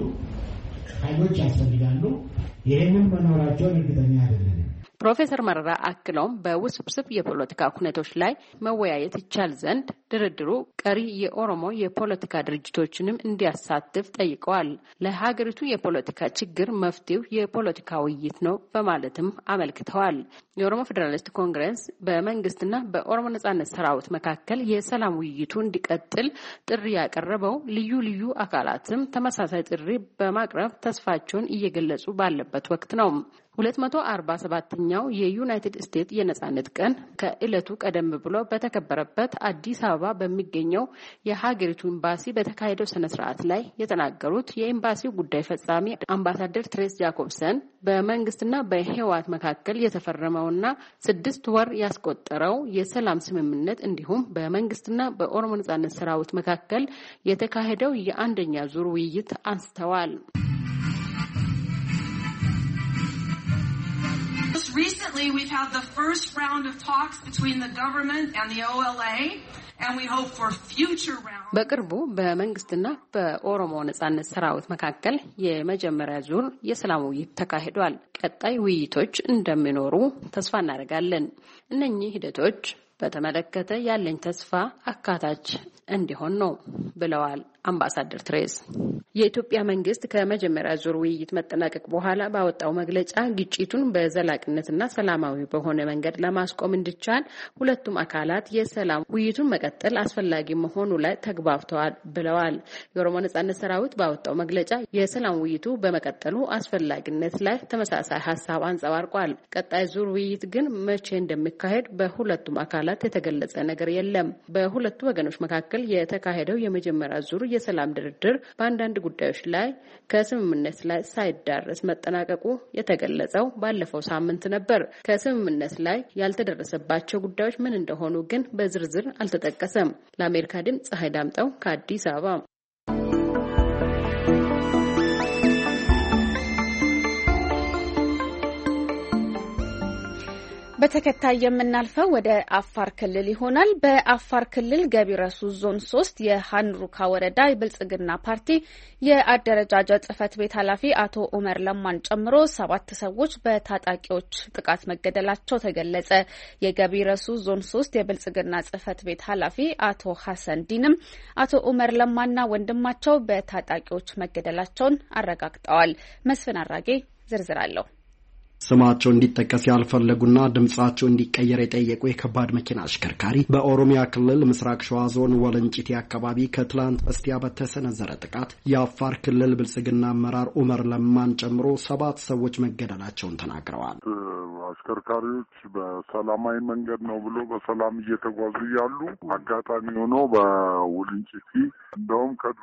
ኃይሎች ያስፈልጋሉ። ይሄንን መኖራቸውን እርግጠኛ አይደለም። ፕሮፌሰር መረራ አክለውም በውስብስብ የፖለቲካ ሁኔታዎች ላይ መወያየት ይቻል ዘንድ ድርድሩ ቀሪ የኦሮሞ የፖለቲካ ድርጅቶችንም እንዲያሳትፍ ጠይቀዋል። ለሀገሪቱ የፖለቲካ ችግር መፍትሄው የፖለቲካ ውይይት ነው በማለትም አመልክተዋል። የኦሮሞ ፌዴራሊስት ኮንግረስ በመንግስትና በኦሮሞ ነጻነት ሰራዊት መካከል የሰላም ውይይቱ እንዲቀጥል ጥሪ ያቀረበው ልዩ ልዩ አካላትም ተመሳሳይ ጥሪ በማቅረብ ተስፋቸውን እየገለጹ ባለበት ወቅት ነው። ሁለት መቶ አርባ ሰባተኛው የዩናይትድ ስቴትስ የነጻነት ቀን ከዕለቱ ቀደም ብሎ በተከበረበት አዲስ አበባ በሚገኘው የሀገሪቱ ኤምባሲ በተካሄደው ስነ ስርዓት ላይ የተናገሩት የኤምባሲው ጉዳይ ፈጻሚ አምባሳደር ትሬስ ጃኮብሰን በመንግስትና በህወሓት መካከል የተፈረመውና ስድስት ወር ያስቆጠረው የሰላም ስምምነት እንዲሁም በመንግስትና በኦሮሞ ነጻነት ሰራዊት መካከል የተካሄደው የአንደኛ ዙር ውይይት አንስተዋል። Recently, we've had the first round of talks between the government and the O L A, and we hope for future rounds. በቅርቡ በመንግስትና በኦሮሞ ነጻነት ሰራዊት መካከል የመጀመሪያ ዙር የሰላም ውይይት ተካሂዷል። ቀጣይ ውይይቶች እንደሚኖሩ ተስፋ እናደርጋለን። እነኚህ ሂደቶች በተመለከተ ያለኝ ተስፋ አካታች እንዲሆን ነው ብለዋል አምባሳደር ትሬስ። የኢትዮጵያ መንግስት ከመጀመሪያ ዙር ውይይት መጠናቀቅ በኋላ ባወጣው መግለጫ ግጭቱን በዘላቂነትና ሰላማዊ በሆነ መንገድ ለማስቆም እንዲቻል ሁለቱም አካላት የሰላም ውይይቱን መቀጠል አስፈላጊ መሆኑ ላይ ተግባብተዋል ብለዋል። የኦሮሞ ነጻነት ሰራዊት ባወጣው መግለጫ የሰላም ውይይቱ በመቀጠሉ አስፈላጊነት ላይ ተመሳሳይ ሀሳብ አንጸባርቋል። ቀጣይ ዙር ውይይት ግን መቼ እንደሚካሄድ በሁለቱም አካላት የተገለጸ ነገር የለም። በሁለቱ ወገኖች መካከል የተካሄደው የመጀመሪያ ዙር የሰላም ድርድር በአንዳንድ ጉዳዮች ላይ ከስምምነት ላይ ሳይዳረስ መጠናቀቁ የተገለጸው ባለፈው ሳምንት ነበር። ከስምምነት ላይ ያልተደረሰባቸው ጉዳዮች ምን እንደሆኑ ግን በዝርዝር አልተጠቀሰም። ለአሜሪካ ድምጽ ፀሐይ ዳምጠው ከአዲስ አበባ። በተከታይ የምናልፈው ወደ አፋር ክልል ይሆናል። በአፋር ክልል ገቢረሱ ዞን ሶስት የሃንሩካ ወረዳ የብልጽግና ፓርቲ የአደረጃጀት ጽህፈት ቤት ኃላፊ አቶ ኡመር ለማን ጨምሮ ሰባት ሰዎች በታጣቂዎች ጥቃት መገደላቸው ተገለጸ። የገቢረሱ ዞን ሶስት የብልጽግና ጽህፈት ቤት ኃላፊ አቶ ሐሰን ዲንም አቶ ኡመር ለማና ወንድማቸው በታጣቂዎች መገደላቸውን አረጋግጠዋል። መስፍን አራጌ ዝርዝር አለው። ስማቸው እንዲጠቀስ ያልፈለጉና ድምጻቸው እንዲቀየር የጠየቁ የከባድ መኪና አሽከርካሪ በኦሮሚያ ክልል ምስራቅ ሸዋ ዞን ወለንጭቲ አካባቢ ከትላንት በስቲያ በተሰነዘረ ጥቃት የአፋር ክልል ብልጽግና አመራር ኡመር ለማን ጨምሮ ሰባት ሰዎች መገደላቸውን ተናግረዋል። አሽከርካሪዎች በሰላማዊ መንገድ ነው ብሎ በሰላም እየተጓዙ ያሉ አጋጣሚ ሆኖ በወለንጭቲ እንደውም ከድሮ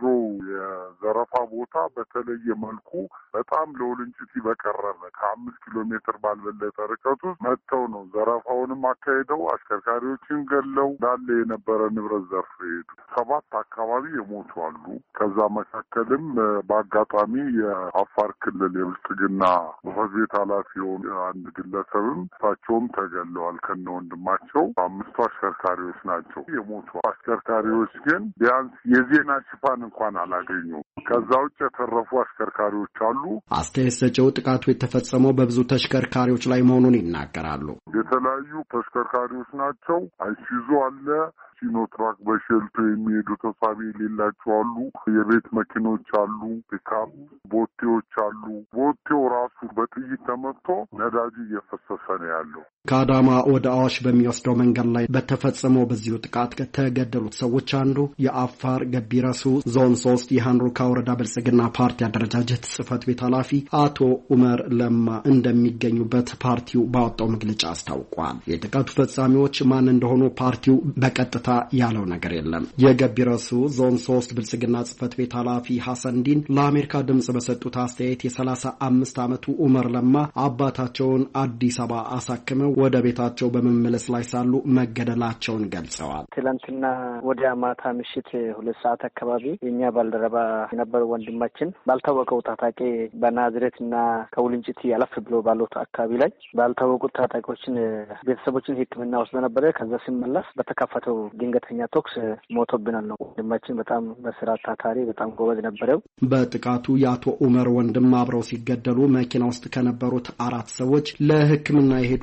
የዘረፋ ቦታ በተለየ መልኩ በጣም ለወለንጭቲ በቀረበ ከአምስት ኪሎ ሜትር ባልበለጠ ርቀት ውስጥ መጥተው ነው ዘረፋውንም አካሄደው አሽከርካሪዎችን ገለው እንዳለ የነበረ ንብረት ዘርፍ ሄዱ። ሰባት አካባቢ የሞቱ አሉ። ከዛ መካከልም በአጋጣሚ የአፋር ክልል የብልጽግና ጽሕፈት ቤት ኃላፊ የሆኑ አንድ ግለሰብም እሳቸውም ተገለዋል ከነ ወንድማቸው። አምስቱ አሽከርካሪዎች ናቸው የሞቱ። አሽከርካሪዎች ግን ቢያንስ የዜና ሽፋን እንኳን አላገኙም። ከዛ ውጭ የተረፉ አሽከርካሪዎች አሉ። አስተያየት ሰጪው ጥቃቱ የተፈጸመው በብዙ ተሽከርካሪዎች ላይ መሆኑን ይናገራሉ። የተለያዩ ተሽከርካሪዎች ናቸው። አይሱዙ አለ፣ ሲኖትራክ በሸልቶ የሚሄዱ ተሳቢ የሌላቸው አሉ፣ የቤት መኪኖች አሉ፣ ፒካፕ ቦቴዎች አሉ። ቦቴው ራሱ በጥይት ተመትቶ ነዳጅ እየፈሰሰ ነው ያለው። ከአዳማ ወደ አዋሽ በሚወስደው መንገድ ላይ በተፈጸመው በዚሁ ጥቃት ከተገደሉት ሰዎች አንዱ የአፋር ገቢረሱ ዞን ሶስት የሃንሩካ ወረዳ ብልጽግና ፓርቲ አደረጃጀት ጽህፈት ቤት ኃላፊ አቶ ኡመር ለማ እንደሚገኙበት ፓርቲው ባወጣው መግለጫ አስታውቋል። የጥቃቱ ፈጻሚዎች ማን እንደሆኑ ፓርቲው በቀጥታ ያለው ነገር የለም። የገቢረሱ ዞን ሶስት ብልጽግና ጽህፈት ቤት ኃላፊ ሐሰን ዲን ለአሜሪካ ድምጽ በሰጡት አስተያየት የሰላሳ አምስት ዓመቱ ኡመር ለማ አባታቸውን አዲስ አበባ አሳክመው ወደ ቤታቸው በመመለስ ላይ ሳሉ መገደላቸውን ገልጸዋል። ትላንትና ወደ ማታ ምሽት ሁለት ሰዓት አካባቢ የኛ ባልደረባ የነበረው ወንድማችን ባልታወቀው ታጣቂ በናዝሬትና ከውልንጭቲ ያለፍ ብሎ ባለው አካባቢ ላይ ባልታወቁት ታጣቂዎችን ቤተሰቦችን ሕክምና ወስዶ ነበረ። ከዛ ሲመለስ በተከፈተው ድንገተኛ ቶክስ ሞቶብናል ነው። ወንድማችን በጣም በስራ ታታሪ በጣም ጎበዝ ነበረው። በጥቃቱ የአቶ ኡመር ወንድም አብረው ሲገደሉ መኪና ውስጥ ከነበሩት አራት ሰዎች ለሕክምና የሄዱት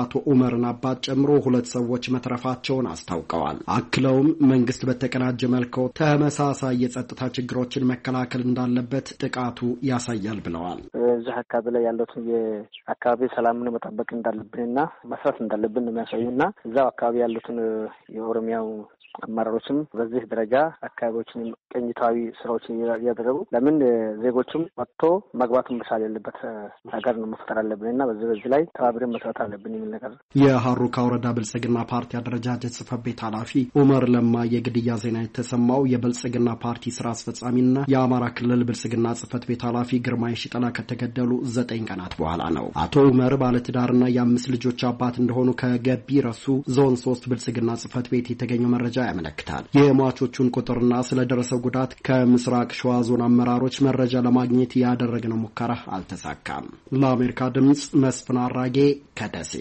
የአቶ ኡመርን አባት ጨምሮ ሁለት ሰዎች መትረፋቸውን አስታውቀዋል። አክለውም መንግስት በተቀናጀ መልኩ ተመሳሳይ የጸጥታ ችግሮችን መከላከል እንዳለበት ጥቃቱ ያሳያል ብለዋል። እዚህ አካባቢ ላይ ያሉትን የአካባቢ ሰላምን መጠበቅ እንዳለብንና መስራት እንዳለብን ነው የሚያሳዩና እዛው አካባቢ ያሉትን የኦሮሚያው አመራሮችም በዚህ ደረጃ አካባቢዎችን ቅኝታዊ ስራዎችን እያደረጉ ለምን ዜጎችም ወጥቶ መግባቱን መቻል ያለበት ነገር ነው መፍጠር አለብንና በዚህ በዚህ ላይ ተባብረን መስራት አለብን የሚል ነገር። የሀሩካ ወረዳ ብልጽግና ፓርቲ አደረጃጀት ጽሕፈት ቤት ኃላፊ ኡመር ለማ የግድያ ዜና የተሰማው የብልጽግና ፓርቲ ስራ አስፈጻሚና የአማራ ክልል ብልጽግና ጽሕፈት ቤት ኃላፊ ግርማይ ሽጠላ ከተገደሉ ዘጠኝ ቀናት በኋላ ነው። አቶ ኡመር ባለትዳርና የአምስት ልጆች አባት እንደሆኑ ከገቢ ረሱ ዞን ሶስት ብልጽግና ጽሕፈት ቤት የተገኘው መረጃ ያመለክታል። የሟቾቹን ቁጥርና ስለደረሰው ጉዳት ከምስራቅ ሸዋ ዞን አመራሮች መረጃ ለማግኘት ያደረግነው ሙከራ አልተሳካም። ለአሜሪካ ድምጽ መስፍን አራጌ ከደሴ።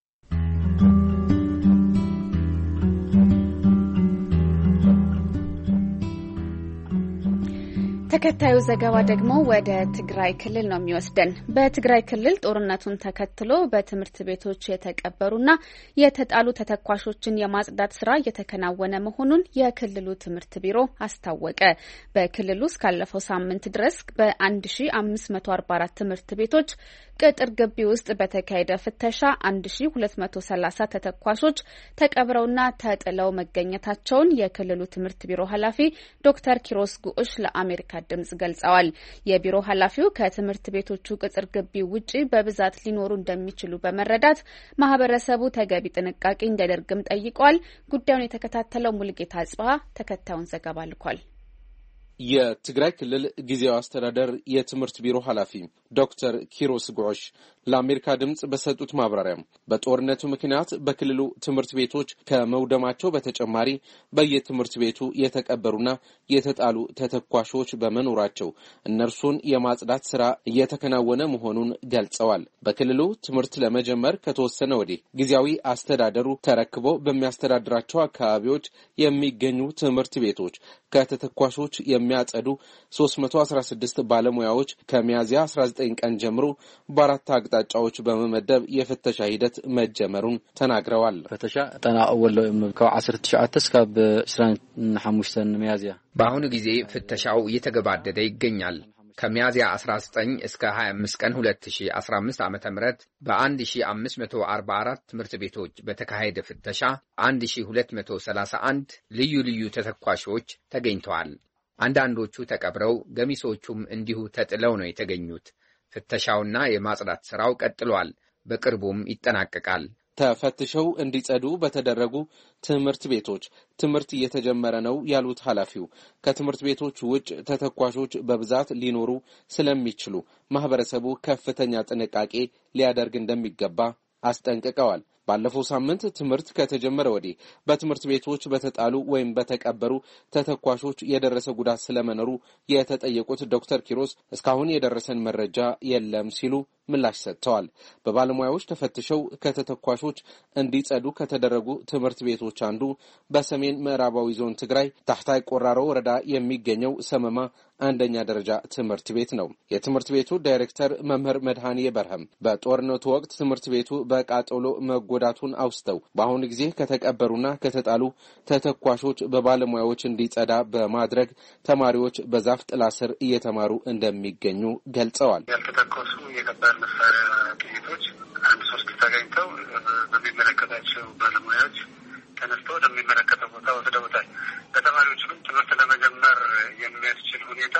ተከታዩ ዘገባ ደግሞ ወደ ትግራይ ክልል ነው የሚወስደን። በትግራይ ክልል ጦርነቱን ተከትሎ በትምህርት ቤቶች የተቀበሩና የተጣሉ ተተኳሾችን የማጽዳት ስራ እየተከናወነ መሆኑን የክልሉ ትምህርት ቢሮ አስታወቀ። በክልሉ እስካለፈው ሳምንት ድረስ በአንድ ሺ አምስት መቶ አርባ አራት ትምህርት ቤቶች ቅጥር ግቢ ውስጥ በተካሄደ ፍተሻ አንድ ሺ ሁለት መቶ ሰላሳ ተተኳሾች ተቀብረውና ተጥለው መገኘታቸውን የክልሉ ትምህርት ቢሮ ኃላፊ ዶክተር ኪሮስ ጉዑሽ ለአሜሪካ ድምጽ ገልጸዋል። የቢሮ ኃላፊው ከትምህርት ቤቶቹ ቅጥር ግቢ ውጪ በብዛት ሊኖሩ እንደሚችሉ በመረዳት ማህበረሰቡ ተገቢ ጥንቃቄ እንዲያደርግም ጠይቀዋል። ጉዳዩን የተከታተለው ሙልጌታ አጽባህ ተከታዩን ዘገባ ልኳል። የትግራይ ክልል ጊዜያዊ አስተዳደር የትምህርት ቢሮ ኃላፊ ዶክተር ኪሮስ ጉዑሽ ለአሜሪካ ድምጽ በሰጡት ማብራሪያ በጦርነቱ ምክንያት በክልሉ ትምህርት ቤቶች ከመውደማቸው በተጨማሪ በየትምህርት ቤቱ የተቀበሩና የተጣሉ ተተኳሾች በመኖራቸው እነርሱን የማጽዳት ስራ እየተከናወነ መሆኑን ገልጸዋል። በክልሉ ትምህርት ለመጀመር ከተወሰነ ወዲህ ጊዜያዊ አስተዳደሩ ተረክቦ በሚያስተዳድራቸው አካባቢዎች የሚገኙ ትምህርት ቤቶች ከተተኳሾች የሚያጸዱ ሶስት መቶ አስራ ስድስት ባለሙያዎች ከሚያዝያ አስራ ዘጠኝ ቀን ጀምሮ በአራት አቅጣጫዎች በመመደብ የፍተሻ ሂደት መጀመሩን ተናግረዋል። ፍተሻ ተጠናቀወሎ ከ10 ሺዓት እስከ አስራ አምስት ሚያዝያ በአሁኑ ጊዜ ፍተሻው እየተገባደደ ይገኛል። ከሚያዝያ አስራ ዘጠኝ እስከ ሀያ አምስት ቀን ሁለት ሺ አስራ አምስት ዓመተ ምህረት በአንድ ሺ አምስት መቶ አርባ አራት ትምህርት ቤቶች በተካሄደ ፍተሻ አንድ ሺ ሁለት መቶ ሰላሳ አንድ ልዩ ልዩ ተተኳሾች ተገኝተዋል። አንዳንዶቹ ተቀብረው ገሚሶቹም እንዲሁ ተጥለው ነው የተገኙት። ፍተሻውና የማጽዳት ስራው ቀጥሏል። በቅርቡም ይጠናቀቃል። ተፈትሸው እንዲጸዱ በተደረጉ ትምህርት ቤቶች ትምህርት እየተጀመረ ነው ያሉት ኃላፊው ከትምህርት ቤቶች ውጭ ተተኳሾች በብዛት ሊኖሩ ስለሚችሉ ማህበረሰቡ ከፍተኛ ጥንቃቄ ሊያደርግ እንደሚገባ አስጠንቅቀዋል። ባለፈው ሳምንት ትምህርት ከተጀመረ ወዲህ በትምህርት ቤቶች በተጣሉ ወይም በተቀበሩ ተተኳሾች የደረሰ ጉዳት ስለመኖሩ የተጠየቁት ዶክተር ኪሮስ እስካሁን የደረሰን መረጃ የለም ሲሉ ምላሽ ሰጥተዋል። በባለሙያዎች ተፈትሸው ከተተኳሾች እንዲጸዱ ከተደረጉ ትምህርት ቤቶች አንዱ በሰሜን ምዕራባዊ ዞን ትግራይ ታህታይ ቆራሮ ወረዳ የሚገኘው ሰመማ አንደኛ ደረጃ ትምህርት ቤት ነው። የትምህርት ቤቱ ዳይሬክተር መምህር መድሃኒ በርሃም በጦርነቱ ወቅት ትምህርት ቤቱ በቃጠሎ መጎዳቱን አውስተው በአሁኑ ጊዜ ከተቀበሩና ከተጣሉ ተተኳሾች በባለሙያዎች እንዲጸዳ በማድረግ ተማሪዎች በዛፍ ጥላ ስር እየተማሩ እንደሚገኙ ገልጸዋል። ያልተተኮሱ የከባድ መሳሪያ ጥይቶች አንድ ሶስት ተገኝተው በሚመለከታቸው ባለሙያዎች ተነስተው ወደሚመለከተው ቦታ ወስደውታል። በተማሪዎች ግን ትምህርት ለመጀመር የሚያስችል ሁኔታ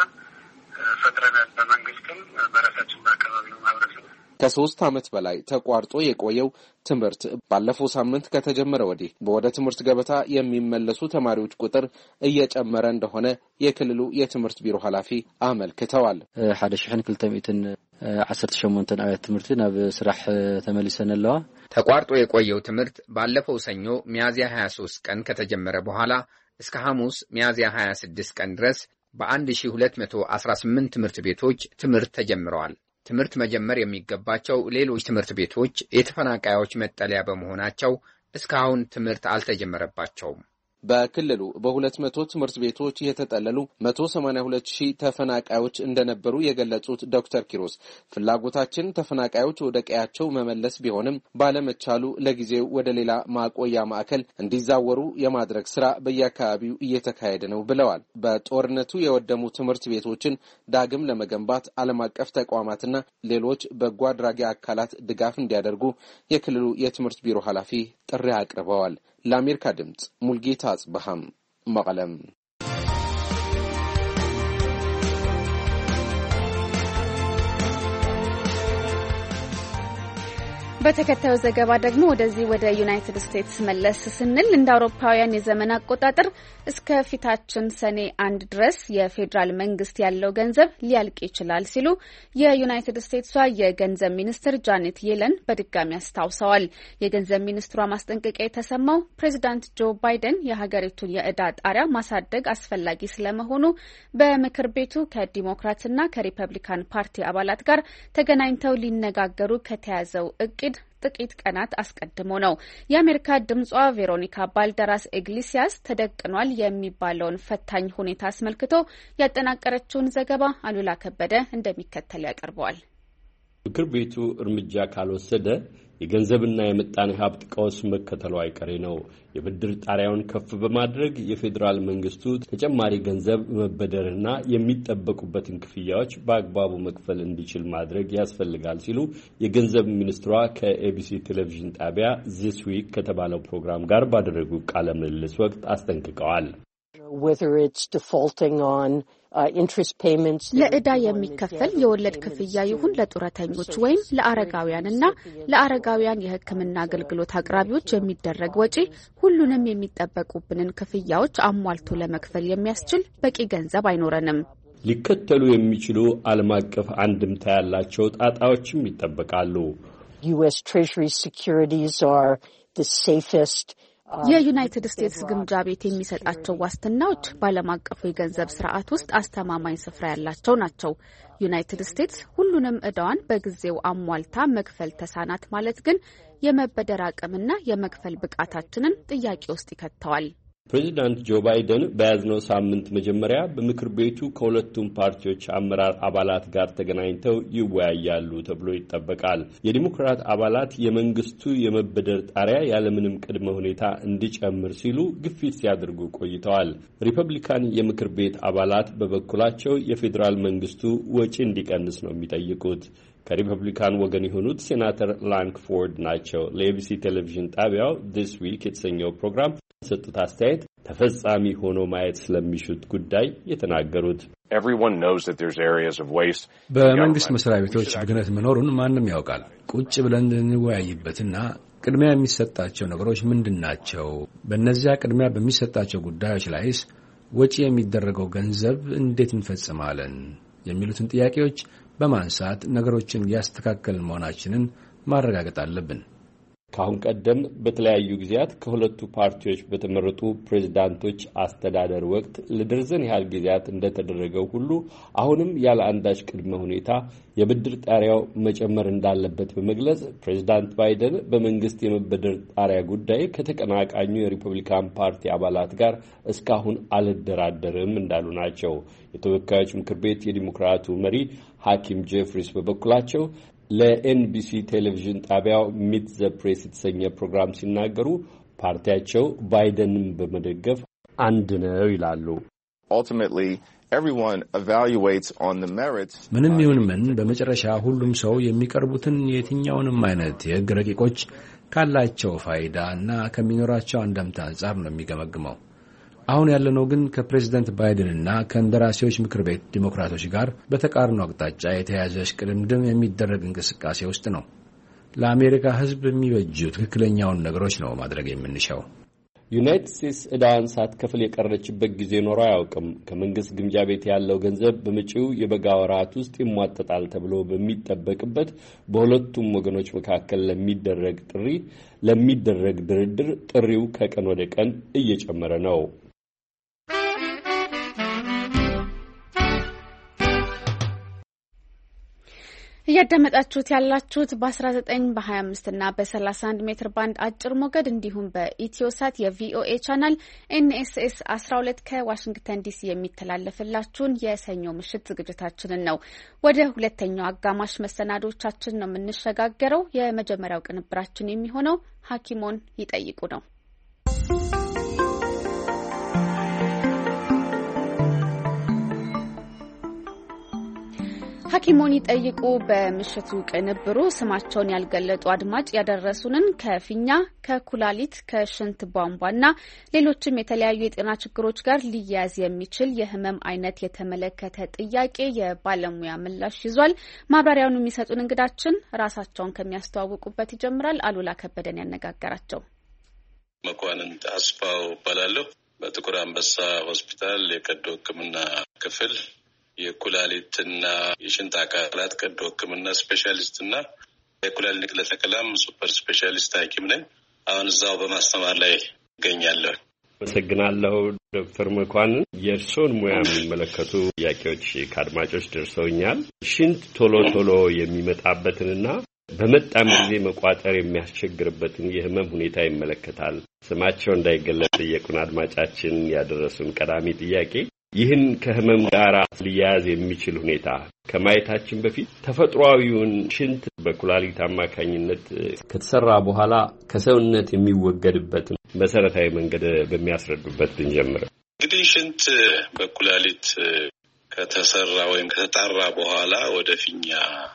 ፈጥረናል። በመንግስትም በራሳችን በአካባቢው ማህበረሰብ ከሶስት ዓመት በላይ ተቋርጦ የቆየው ትምህርት ባለፈው ሳምንት ከተጀመረ ወዲህ ወደ ትምህርት ገበታ የሚመለሱ ተማሪዎች ቁጥር እየጨመረ እንደሆነ የክልሉ የትምህርት ቢሮ ኃላፊ አመልክተዋል። ሓደ ሽሕን ክልተ ሚእትን ዓሰርተ ሸሞንተ አብያተ ትምህርቲ ናብ ስራሕ ተመልሰን ኣለዋ። ተቋርጦ የቆየው ትምህርት ባለፈው ሰኞ ሚያዝያ ሀያ ሶስት ቀን ከተጀመረ በኋላ እስከ ሐሙስ ሚያዝያ ሀያ ስድስት ቀን ድረስ በአንድ ሺ ሁለት መቶ አስራ ስምንት ትምህርት ቤቶች ትምህርት ተጀምረዋል። ትምህርት መጀመር የሚገባቸው ሌሎች ትምህርት ቤቶች የተፈናቃዮች መጠለያ በመሆናቸው እስካሁን ትምህርት አልተጀመረባቸውም። በክልሉ በሁለት መቶ ትምህርት ቤቶች የተጠለሉ መቶ ሰማንያ ሁለት ሺህ ተፈናቃዮች እንደነበሩ የገለጹት ዶክተር ኪሮስ ፍላጎታችን ተፈናቃዮች ወደ ቀያቸው መመለስ ቢሆንም ባለመቻሉ ለጊዜው ወደ ሌላ ማቆያ ማዕከል እንዲዛወሩ የማድረግ ስራ በየአካባቢው እየተካሄደ ነው ብለዋል። በጦርነቱ የወደሙ ትምህርት ቤቶችን ዳግም ለመገንባት ዓለም አቀፍ ተቋማትና ሌሎች በጎ አድራጊ አካላት ድጋፍ እንዲያደርጉ የክልሉ የትምህርት ቢሮ ኃላፊ ጥሪ አቅርበዋል። ለአሜሪካ ድምጽ ሙልጌታ አጽበሃም መቀለም። በተከታዩ ዘገባ ደግሞ ወደዚህ ወደ ዩናይትድ ስቴትስ መለስ ስንል እንደ አውሮፓውያን የዘመን አቆጣጠር እስከ ፊታችን ሰኔ አንድ ድረስ የፌዴራል መንግስት ያለው ገንዘብ ሊያልቅ ይችላል ሲሉ የዩናይትድ ስቴትሷ የገንዘብ ሚኒስትር ጃኔት የለን በድጋሚ አስታውሰዋል። የገንዘብ ሚኒስትሯ ማስጠንቀቂያ የተሰማው ፕሬዚዳንት ጆ ባይደን የሀገሪቱን የዕዳ ጣሪያ ማሳደግ አስፈላጊ ስለመሆኑ በምክር ቤቱ ከዲሞክራትና ከሪፐብሊካን ፓርቲ አባላት ጋር ተገናኝተው ሊነጋገሩ ከተያዘው እቅድ ጥቂት ቀናት አስቀድሞ ነው። የአሜሪካ ድምጿ ቬሮኒካ ባልደራስ ኢግሊሲያስ ተደቅኗል የሚባለውን ፈታኝ ሁኔታ አስመልክቶ ያጠናቀረችውን ዘገባ አሉላ ከበደ እንደሚከተል ያቀርበዋል። ምክር ቤቱ እርምጃ ካልወሰደ የገንዘብና የምጣኔ ሀብት ቀውስ መከተሉ አይቀሬ ነው። የብድር ጣሪያውን ከፍ በማድረግ የፌዴራል መንግስቱ ተጨማሪ ገንዘብ መበደርና የሚጠበቁበትን ክፍያዎች በአግባቡ መክፈል እንዲችል ማድረግ ያስፈልጋል ሲሉ የገንዘብ ሚኒስትሯ ከኤቢሲ ቴሌቪዥን ጣቢያ ዚስ ዊክ ከተባለው ፕሮግራም ጋር ባደረጉ ቃለ ምልልስ ወቅት አስጠንቅቀዋል። ለዕዳ የሚከፈል የወለድ ክፍያ ይሁን ለጡረተኞች ወይም ለአረጋውያንና ለአረጋውያን የሕክምና አገልግሎት አቅራቢዎች የሚደረግ ወጪ ሁሉንም የሚጠበቁብንን ክፍያዎች አሟልቶ ለመክፈል የሚያስችል በቂ ገንዘብ አይኖረንም። ሊከተሉ የሚችሉ ዓለም አቀፍ አንድምታ ያላቸው ጣጣዎችም ይጠበቃሉ። ዩኤስ Treasury securities are the safest የዩናይትድ ስቴትስ ግምጃ ቤት የሚሰጣቸው ዋስትናዎች በዓለም አቀፉ የገንዘብ ስርዓት ውስጥ አስተማማኝ ስፍራ ያላቸው ናቸው። ዩናይትድ ስቴትስ ሁሉንም ዕዳዋን በጊዜው አሟልታ መክፈል ተሳናት ማለት ግን የመበደር አቅምና የመክፈል ብቃታችንን ጥያቄ ውስጥ ይከተዋል። ፕሬዚዳንት ጆ ባይደን በያዝነው ሳምንት መጀመሪያ በምክር ቤቱ ከሁለቱም ፓርቲዎች አመራር አባላት ጋር ተገናኝተው ይወያያሉ ተብሎ ይጠበቃል። የዲሞክራት አባላት የመንግስቱ የመበደር ጣሪያ ያለምንም ቅድመ ሁኔታ እንዲጨምር ሲሉ ግፊት ሲያደርጉ ቆይተዋል። ሪፐብሊካን የምክር ቤት አባላት በበኩላቸው የፌዴራል መንግስቱ ወጪ እንዲቀንስ ነው የሚጠይቁት። ከሪፐብሊካን ወገን የሆኑት ሴናተር ላንክፎርድ ናቸው ለኤቢሲ ቴሌቪዥን ጣቢያው ዲስ ዊክ የተሰኘው ፕሮግራም ሰጡት አስተያየት ተፈጻሚ ሆኖ ማየት ስለሚሹት ጉዳይ የተናገሩት። በመንግስት መስሪያ ቤቶች ብክነት መኖሩን ማንም ያውቃል። ቁጭ ብለን እንወያይበትና ቅድሚያ የሚሰጣቸው ነገሮች ምንድናቸው? በእነዚያ ቅድሚያ በሚሰጣቸው ጉዳዮች ላይስ ወጪ የሚደረገው ገንዘብ እንዴት እንፈጽማለን? የሚሉትን ጥያቄዎች በማንሳት ነገሮችን ያስተካከልን መሆናችንን ማረጋገጥ አለብን። ከአሁን ቀደም በተለያዩ ጊዜያት ከሁለቱ ፓርቲዎች በተመረጡ ፕሬዝዳንቶች አስተዳደር ወቅት ለደርዘን ያህል ጊዜያት እንደተደረገው ሁሉ አሁንም ያለ አንዳች ቅድመ ሁኔታ የብድር ጣሪያው መጨመር እንዳለበት በመግለጽ ፕሬዝዳንት ባይደን በመንግስት የመበደር ጣሪያ ጉዳይ ከተቀናቃኙ የሪፐብሊካን ፓርቲ አባላት ጋር እስካሁን አልደራደርም እንዳሉ ናቸው። የተወካዮች ምክር ቤት የዲሞክራቱ መሪ ሐኪም ጄፍሪስ በበኩላቸው ለኤንቢሲ ቴሌቪዥን ጣቢያው ሚት ዘ ፕሬስ የተሰኘ ፕሮግራም ሲናገሩ ፓርቲያቸው ባይደንን በመደገፍ አንድ ነው ይላሉ። ምንም ይሁን ምን በመጨረሻ ሁሉም ሰው የሚቀርቡትን የትኛውንም አይነት የሕግ ረቂቆች ካላቸው ፋይዳ እና ከሚኖራቸው አንደምታ አንጻር ነው የሚገመግመው። አሁን ያለነው ግን ከፕሬዝዳንት ባይደን እና ከእንደራሴዎች ምክር ቤት ዲሞክራቶች ጋር በተቃርኖ አቅጣጫ የተያዘ እሽቅድምድም የሚደረግ እንቅስቃሴ ውስጥ ነው። ለአሜሪካ ሕዝብ የሚበጁ ትክክለኛውን ነገሮች ነው ማድረግ የምንሻው። ዩናይትድ ስቴትስ ዕዳዋን ሳትከፍል የቀረችበት ጊዜ ኖሮ አያውቅም። ከመንግስት ግምጃ ቤት ያለው ገንዘብ በመጪው የበጋ ወራት ውስጥ ይሟጠጣል ተብሎ በሚጠበቅበት በሁለቱም ወገኖች መካከል ለሚደረግ ጥሪ ለሚደረግ ድርድር ጥሪው ከቀን ወደ ቀን እየጨመረ ነው። እያዳመጣችሁት ያላችሁት በ19 በ25 እና በ31 ሜትር ባንድ አጭር ሞገድ እንዲሁም በኢትዮሳት የቪኦኤ ቻናል ኤንኤስኤስ አስራ ሁለት ከዋሽንግተን ዲሲ የሚተላለፍላችሁን የሰኞ ምሽት ዝግጅታችንን ነው። ወደ ሁለተኛው አጋማሽ መሰናዶቻችን ነው የምንሸጋገረው። የመጀመሪያው ቅንብራችን የሚሆነው ሐኪሞን ይጠይቁ ነው። ሐኪሞን ይጠይቁ በምሽቱ ቅንብሩ ስማቸውን ያልገለጡ አድማጭ ያደረሱንን ከፊኛ፣ ከኩላሊት፣ ከሽንት ቧንቧና ሌሎችም የተለያዩ የጤና ችግሮች ጋር ሊያያዝ የሚችል የህመም አይነት የተመለከተ ጥያቄ የባለሙያ ምላሽ ይዟል። ማብራሪያውን የሚሰጡን እንግዳችን ራሳቸውን ከሚያስተዋውቁበት ይጀምራል። አሉላ ከበደን ያነጋገራቸው። መኳንንት አስፋው እባላለሁ። በጥቁር አንበሳ ሆስፒታል የቀዶ ሕክምና ክፍል የኩላሊትና የሽንት አካላት ቀዶ ሕክምና ስፔሻሊስትና የኩላሊት ንቅለ ተከላም ሱፐር ስፔሻሊስት ሐኪም ነኝ። አሁን እዛው በማስተማር ላይ እገኛለሁ። አመሰግናለሁ ዶክተር መኳንን። የእርስዎን ሙያ የሚመለከቱ ጥያቄዎች ከአድማጮች ደርሰውኛል። ሽንት ቶሎ ቶሎ የሚመጣበትንና በመጣም ጊዜ መቋጠር የሚያስቸግርበትን የህመም ሁኔታ ይመለከታል። ስማቸው እንዳይገለጽ ጠየቁን አድማጫችን ያደረሱን ቀዳሚ ጥያቄ ይህን ከህመም ጋር ሊያያዝ የሚችል ሁኔታ ከማየታችን በፊት ተፈጥሯዊውን ሽንት በኩላሊት አማካኝነት ከተሰራ በኋላ ከሰውነት የሚወገድበትን መሰረታዊ መንገድ በሚያስረዱበት ብንጀምር። እንግዲህ ሽንት በኩላሊት ከተሰራ ወይም ከተጣራ በኋላ ወደ ፊኛ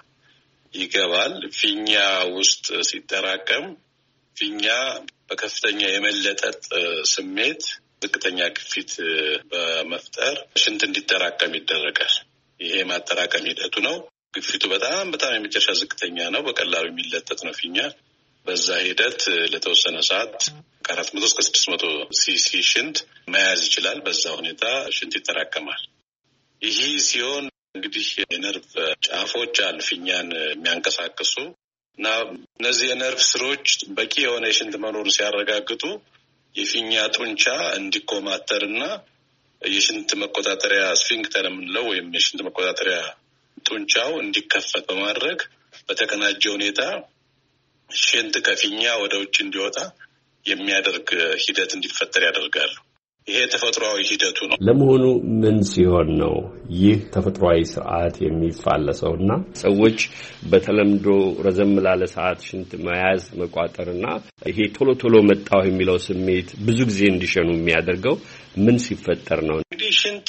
ይገባል። ፊኛ ውስጥ ሲጠራቀም ፊኛ በከፍተኛ የመለጠጥ ስሜት ዝቅተኛ ግፊት በመፍጠር ሽንት እንዲጠራቀም ይደረጋል። ይሄ ማጠራቀም ሂደቱ ነው። ግፊቱ በጣም በጣም የመጨረሻ ዝቅተኛ ነው። በቀላሉ የሚለጠጥ ነው ፊኛ። በዛ ሂደት ለተወሰነ ሰዓት ከአራት መቶ እስከ ስድስት መቶ ሲሲ ሽንት መያዝ ይችላል። በዛ ሁኔታ ሽንት ይጠራቀማል። ይህ ሲሆን እንግዲህ የነርቭ ጫፎች አሉ ፊኛን የሚያንቀሳቅሱ እና እነዚህ የነርቭ ስሮች በቂ የሆነ የሽንት መኖሩን ሲያረጋግጡ የፊኛ ጡንቻ እንዲኮማተርና የሽንት መቆጣጠሪያ ስፊንክተር የምንለው ወይም የሽንት መቆጣጠሪያ ጡንቻው እንዲከፈት በማድረግ በተቀናጀ ሁኔታ ሽንት ከፊኛ ወደ ውጭ እንዲወጣ የሚያደርግ ሂደት እንዲፈጠር ያደርጋሉ። ይሄ ተፈጥሯዊ ሂደቱ ነው። ለመሆኑ ምን ሲሆን ነው ይህ ተፈጥሯዊ ስርዓት የሚፋለሰውና ሰዎች በተለምዶ ረዘም ላለ ሰዓት ሽንት መያዝ መቋጠርና ይሄ ቶሎ ቶሎ መጣው የሚለው ስሜት ብዙ ጊዜ እንዲሸኑ የሚያደርገው ምን ሲፈጠር ነው? እንግዲህ ሽንት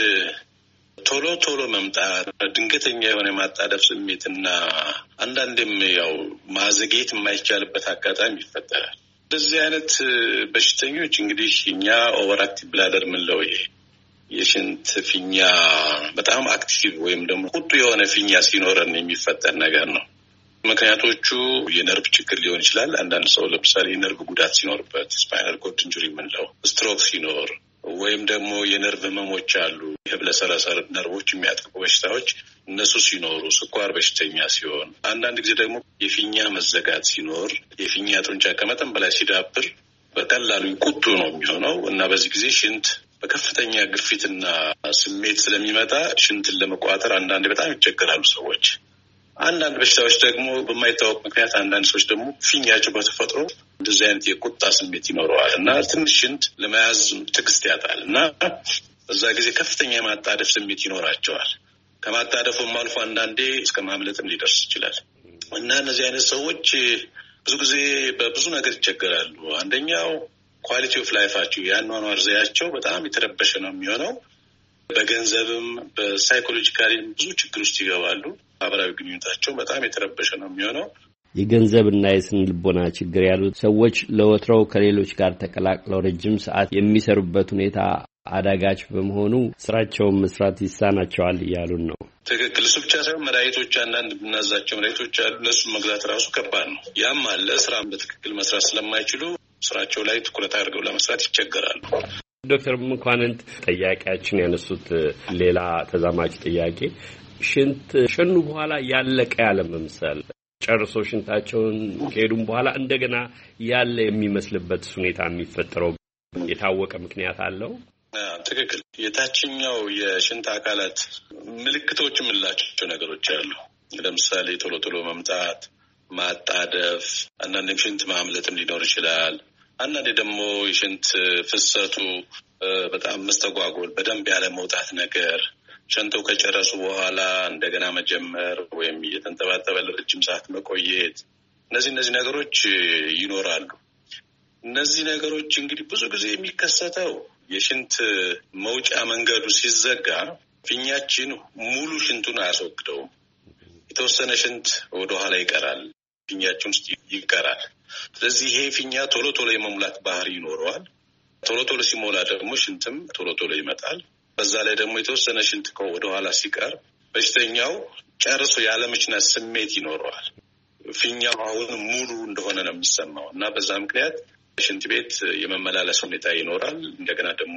ቶሎ ቶሎ መምጣት ድንገተኛ የሆነ ማጣደፍ ስሜትና አንዳንድም ያው ማዘግየት የማይቻልበት አጋጣሚ ይፈጠራል። እንደዚህ አይነት በሽተኞች እንግዲህ እኛ ኦቨርአክቲቭ ብላደር ምንለው ይሄ የሽንት ፊኛ በጣም አክቲቭ ወይም ደግሞ ቁጡ የሆነ ፊኛ ሲኖረን የሚፈጠር ነገር ነው። ምክንያቶቹ የነርቭ ችግር ሊሆን ይችላል። አንዳንድ ሰው ለምሳሌ የነርቭ ጉዳት ሲኖርበት ስፓይናል ኮርድ ኢንጁሪ ምንለው፣ ስትሮክ ሲኖር ወይም ደግሞ የነርቭ ህመሞች አሉ፣ የህብለሰረሰር ነርቮች የሚያጠቁ በሽታዎች እነሱ ሲኖሩ፣ ስኳር በሽተኛ ሲሆን፣ አንዳንድ ጊዜ ደግሞ የፊኛ መዘጋት ሲኖር የፊኛ ጡንቻ ከመጠን በላይ ሲዳብር በቀላሉ ቁጡ ነው የሚሆነው እና በዚህ ጊዜ ሽንት በከፍተኛ ግፊትና ስሜት ስለሚመጣ ሽንትን ለመቋጠር አንዳንድ በጣም ይቸገራሉ ሰዎች። አንዳንድ በሽታዎች ደግሞ በማይታወቅ ምክንያት አንዳንድ ሰዎች ደግሞ ፊኛቸው በተፈጥሮ እንደዚህ አይነት የቁጣ ስሜት ይኖረዋል እና ትንሽ ሽንት ለመያዝ ትዕግስት ያጣል እና በዛ ጊዜ ከፍተኛ የማጣደፍ ስሜት ይኖራቸዋል። ከማጣደፉም አልፎ አንዳንዴ እስከ ማምለጥም ሊደርስ ይችላል እና እነዚህ አይነት ሰዎች ብዙ ጊዜ በብዙ ነገር ይቸገራሉ። አንደኛው ኳሊቲ ኦፍ ላይፋቸው የአኗኗር ዘያቸው በጣም የተረበሸ ነው የሚሆነው። በገንዘብም በሳይኮሎጂካሊም ብዙ ችግር ውስጥ ይገባሉ። ማህበራዊ ግንኙነታቸው በጣም የተረበሸ ነው የሚሆነው። የገንዘብና የስነ ልቦና ችግር ያሉት ሰዎች ለወትሮው ከሌሎች ጋር ተቀላቅለው ረጅም ሰዓት የሚሰሩበት ሁኔታ አዳጋች በመሆኑ ስራቸውን መስራት ይሳናቸዋል እያሉን ነው። ትክክል። እሱ ብቻ ሳይሆን መድኃኒቶች፣ አንዳንድ ብናዛቸው መድኃኒቶች አሉ። እነሱን መግዛት ራሱ ከባድ ነው። ያም አለ ስራን በትክክል መስራት ስለማይችሉ ስራቸው ላይ ትኩረት አድርገው ለመስራት ይቸገራሉ። ዶክተር መኳንንት ጠያቂያችን ያነሱት ሌላ ተዛማጅ ጥያቄ ሽንት ሸኑ በኋላ ያለቀ ያለ መምሰል፣ ጨርሶ ሽንታቸውን ከሄዱም በኋላ እንደገና ያለ የሚመስልበት ሁኔታ የሚፈጠረው የታወቀ ምክንያት አለው? ትክክል። የታችኛው የሽንት አካላት ምልክቶች የምንላቸው ነገሮች አሉ። ለምሳሌ ቶሎ ቶሎ መምጣት፣ ማጣደፍ፣ አንዳንዴም ሽንት ማምለጥም ሊኖር ይችላል። አንዳንዴ ደግሞ የሽንት ፍሰቱ በጣም መስተጓጎል፣ በደንብ ያለ መውጣት ነገር፣ ሸንተው ከጨረሱ በኋላ እንደገና መጀመር ወይም እየተንጠባጠበ ለረጅም ሰዓት መቆየት፣ እነዚህ እነዚህ ነገሮች ይኖራሉ። እነዚህ ነገሮች እንግዲህ ብዙ ጊዜ የሚከሰተው የሽንት መውጫ መንገዱ ሲዘጋ ፊኛችን ሙሉ ሽንቱን አያስወግደውም። የተወሰነ ሽንት ወደ ኋላ ይቀራል፣ ፊኛችን ውስጥ ይቀራል። ስለዚህ ይሄ ፊኛ ቶሎ ቶሎ የመሙላት ባህሪ ይኖረዋል። ቶሎ ቶሎ ሲሞላ ደግሞ ሽንትም ቶሎ ቶሎ ይመጣል። በዛ ላይ ደግሞ የተወሰነ ሽንት ወደ ኋላ ሲቀር በሽተኛው ጨርሶ ያለመሽናት ስሜት ይኖረዋል። ፊኛው አሁን ሙሉ እንደሆነ ነው የሚሰማው እና በዛ ምክንያት ሽንት ቤት የመመላለስ ሁኔታ ይኖራል። እንደገና ደግሞ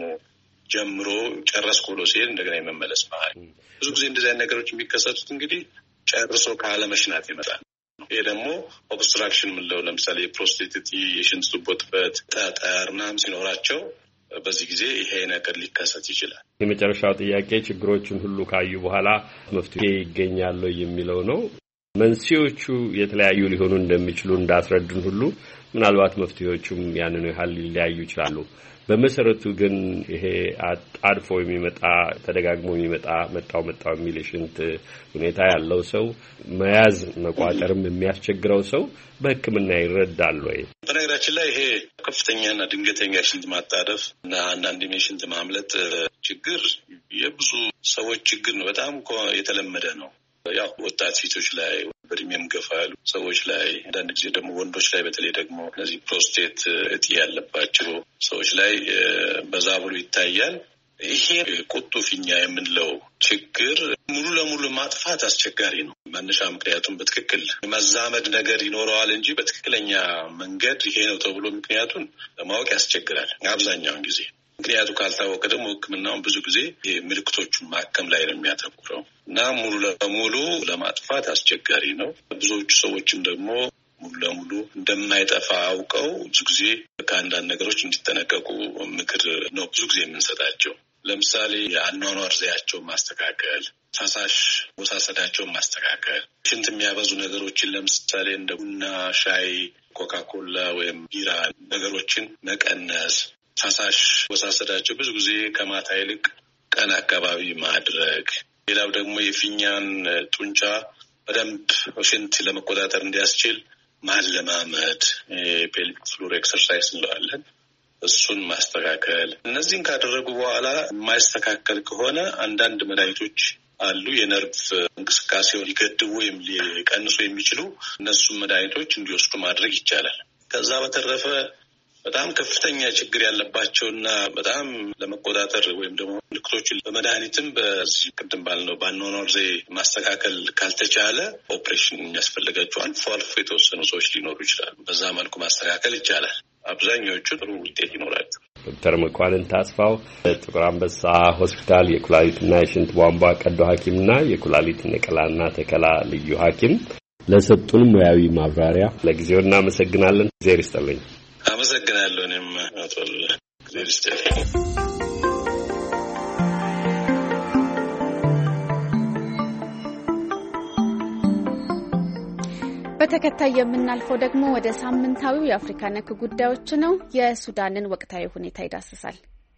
ጀምሮ ጨረስኩ ብሎ ሲሄድ እንደገና የመመለስ ባህሪ። ብዙ ጊዜ እንደዚህ አይነት ነገሮች የሚከሰቱት እንግዲህ ጨርሶ ካለመሽናት ይመጣል። ይሄ ደግሞ ኦብስትራክሽን የምንለው ለምሳሌ የፕሮስቴት የሽንት ቱቦ እጥበት፣ ጠጠር ምናምን ሲኖራቸው በዚህ ጊዜ ይሄ ነገር ሊከሰት ይችላል። የመጨረሻው ጥያቄ ችግሮችን ሁሉ ካዩ በኋላ መፍትሄ ይገኛል የሚለው ነው። መንስኤዎቹ የተለያዩ ሊሆኑ እንደሚችሉ እንዳስረዱን ሁሉ ምናልባት መፍትሄዎቹም ያንኑ ያህል ሊለያዩ ይችላሉ። በመሰረቱ ግን ይሄ አድፎ የሚመጣ ተደጋግሞ የሚመጣ መጣው መጣው የሚል የሽንት ሁኔታ ያለው ሰው መያዝ መቋጠርም የሚያስቸግረው ሰው በሕክምና ይረዳል ወይ? በነገራችን ላይ ይሄ ከፍተኛና ድንገተኛ ሽንት ማጣደፍ እና አንዳንድ የሽንት ማምለጥ ችግር የብዙ ሰዎች ችግር ነው። በጣም የተለመደ ነው። ያው ወጣት ሴቶች ላይ፣ በእድሜም ገፋ ያሉ ሰዎች ላይ፣ አንዳንድ ጊዜ ደግሞ ወንዶች ላይ በተለይ ደግሞ እነዚህ ፕሮስቴት እጢ ያለባቸው ሰዎች ላይ በዛ ብሎ ይታያል። ይሄ ቁጡ ፊኛ የምንለው ችግር ሙሉ ለሙሉ ማጥፋት አስቸጋሪ ነው። መነሻ ምክንያቱም በትክክል መዛመድ ነገር ይኖረዋል እንጂ በትክክለኛ መንገድ ይሄ ነው ተብሎ ምክንያቱን ለማወቅ ያስቸግራል አብዛኛውን ጊዜ። ምክንያቱ ካልታወቀ ደግሞ ሕክምናውን ብዙ ጊዜ ምልክቶቹን ማከም ላይ ነው የሚያተኩረው እና ሙሉ ለሙሉ ለማጥፋት አስቸጋሪ ነው። ብዙዎቹ ሰዎችም ደግሞ ሙሉ ለሙሉ እንደማይጠፋ አውቀው ብዙ ጊዜ ከአንዳንድ ነገሮች እንዲጠነቀቁ ምክር ነው ብዙ ጊዜ የምንሰጣቸው። ለምሳሌ የአኗኗር ዘያቸውን ማስተካከል፣ ፈሳሽ ወሳሰዳቸውን ማስተካከል፣ ሽንት የሚያበዙ ነገሮችን ለምሳሌ እንደ ቡና፣ ሻይ፣ ኮካኮላ ወይም ቢራ ነገሮችን መቀነስ፣ ፈሳሽ ወሳሰዳቸው ብዙ ጊዜ ከማታ ይልቅ ቀን አካባቢ ማድረግ። ሌላው ደግሞ የፊኛን ጡንቻ በደንብ ሽንት ለመቆጣጠር እንዲያስችል ማለማመድ፣ ፔልቪክ ፍሎር ኤክሰርሳይዝ እንለዋለን። እሱን ማስተካከል። እነዚህን ካደረጉ በኋላ የማይስተካከል ከሆነ አንዳንድ መድኃኒቶች አሉ የነርቭ እንቅስቃሴውን ሊገድቡ ወይም ሊቀንሱ የሚችሉ እነሱን መድኃኒቶች እንዲወስዱ ማድረግ ይቻላል። ከዛ በተረፈ በጣም ከፍተኛ ችግር ያለባቸውና በጣም ለመቆጣጠር ወይም ደግሞ ምልክቶችን በመድኃኒትም በዚህ ቅድም ባልነው በአኗኗር ዘዬ ማስተካከል ካልተቻለ ኦፕሬሽን የሚያስፈልጋቸው አልፎ አልፎ የተወሰኑ ሰዎች ሊኖሩ ይችላሉ። በዛ መልኩ ማስተካከል ይቻላል። አብዛኛዎቹ ጥሩ ውጤት ይኖራል። ዶክተር መኳንንት አስፋው ጥቁር አንበሳ ሆስፒታል የኩላሊትና የሽንት ቧንቧ ቀዶ ሐኪምና የኩላሊት ነቀላና ተከላ ልዩ ሐኪም ለሰጡን ሙያዊ ማብራሪያ ለጊዜው እናመሰግናለን። እግዚአብሔር ይስጥልኝ። አመሰግናለሁ። እኔም አቶ እግዚአብሔር ይስጥልኝ። በተከታይ የምናልፈው ደግሞ ወደ ሳምንታዊው የአፍሪካ ነክ ጉዳዮች ነው። የሱዳንን ወቅታዊ ሁኔታ ይዳስሳል።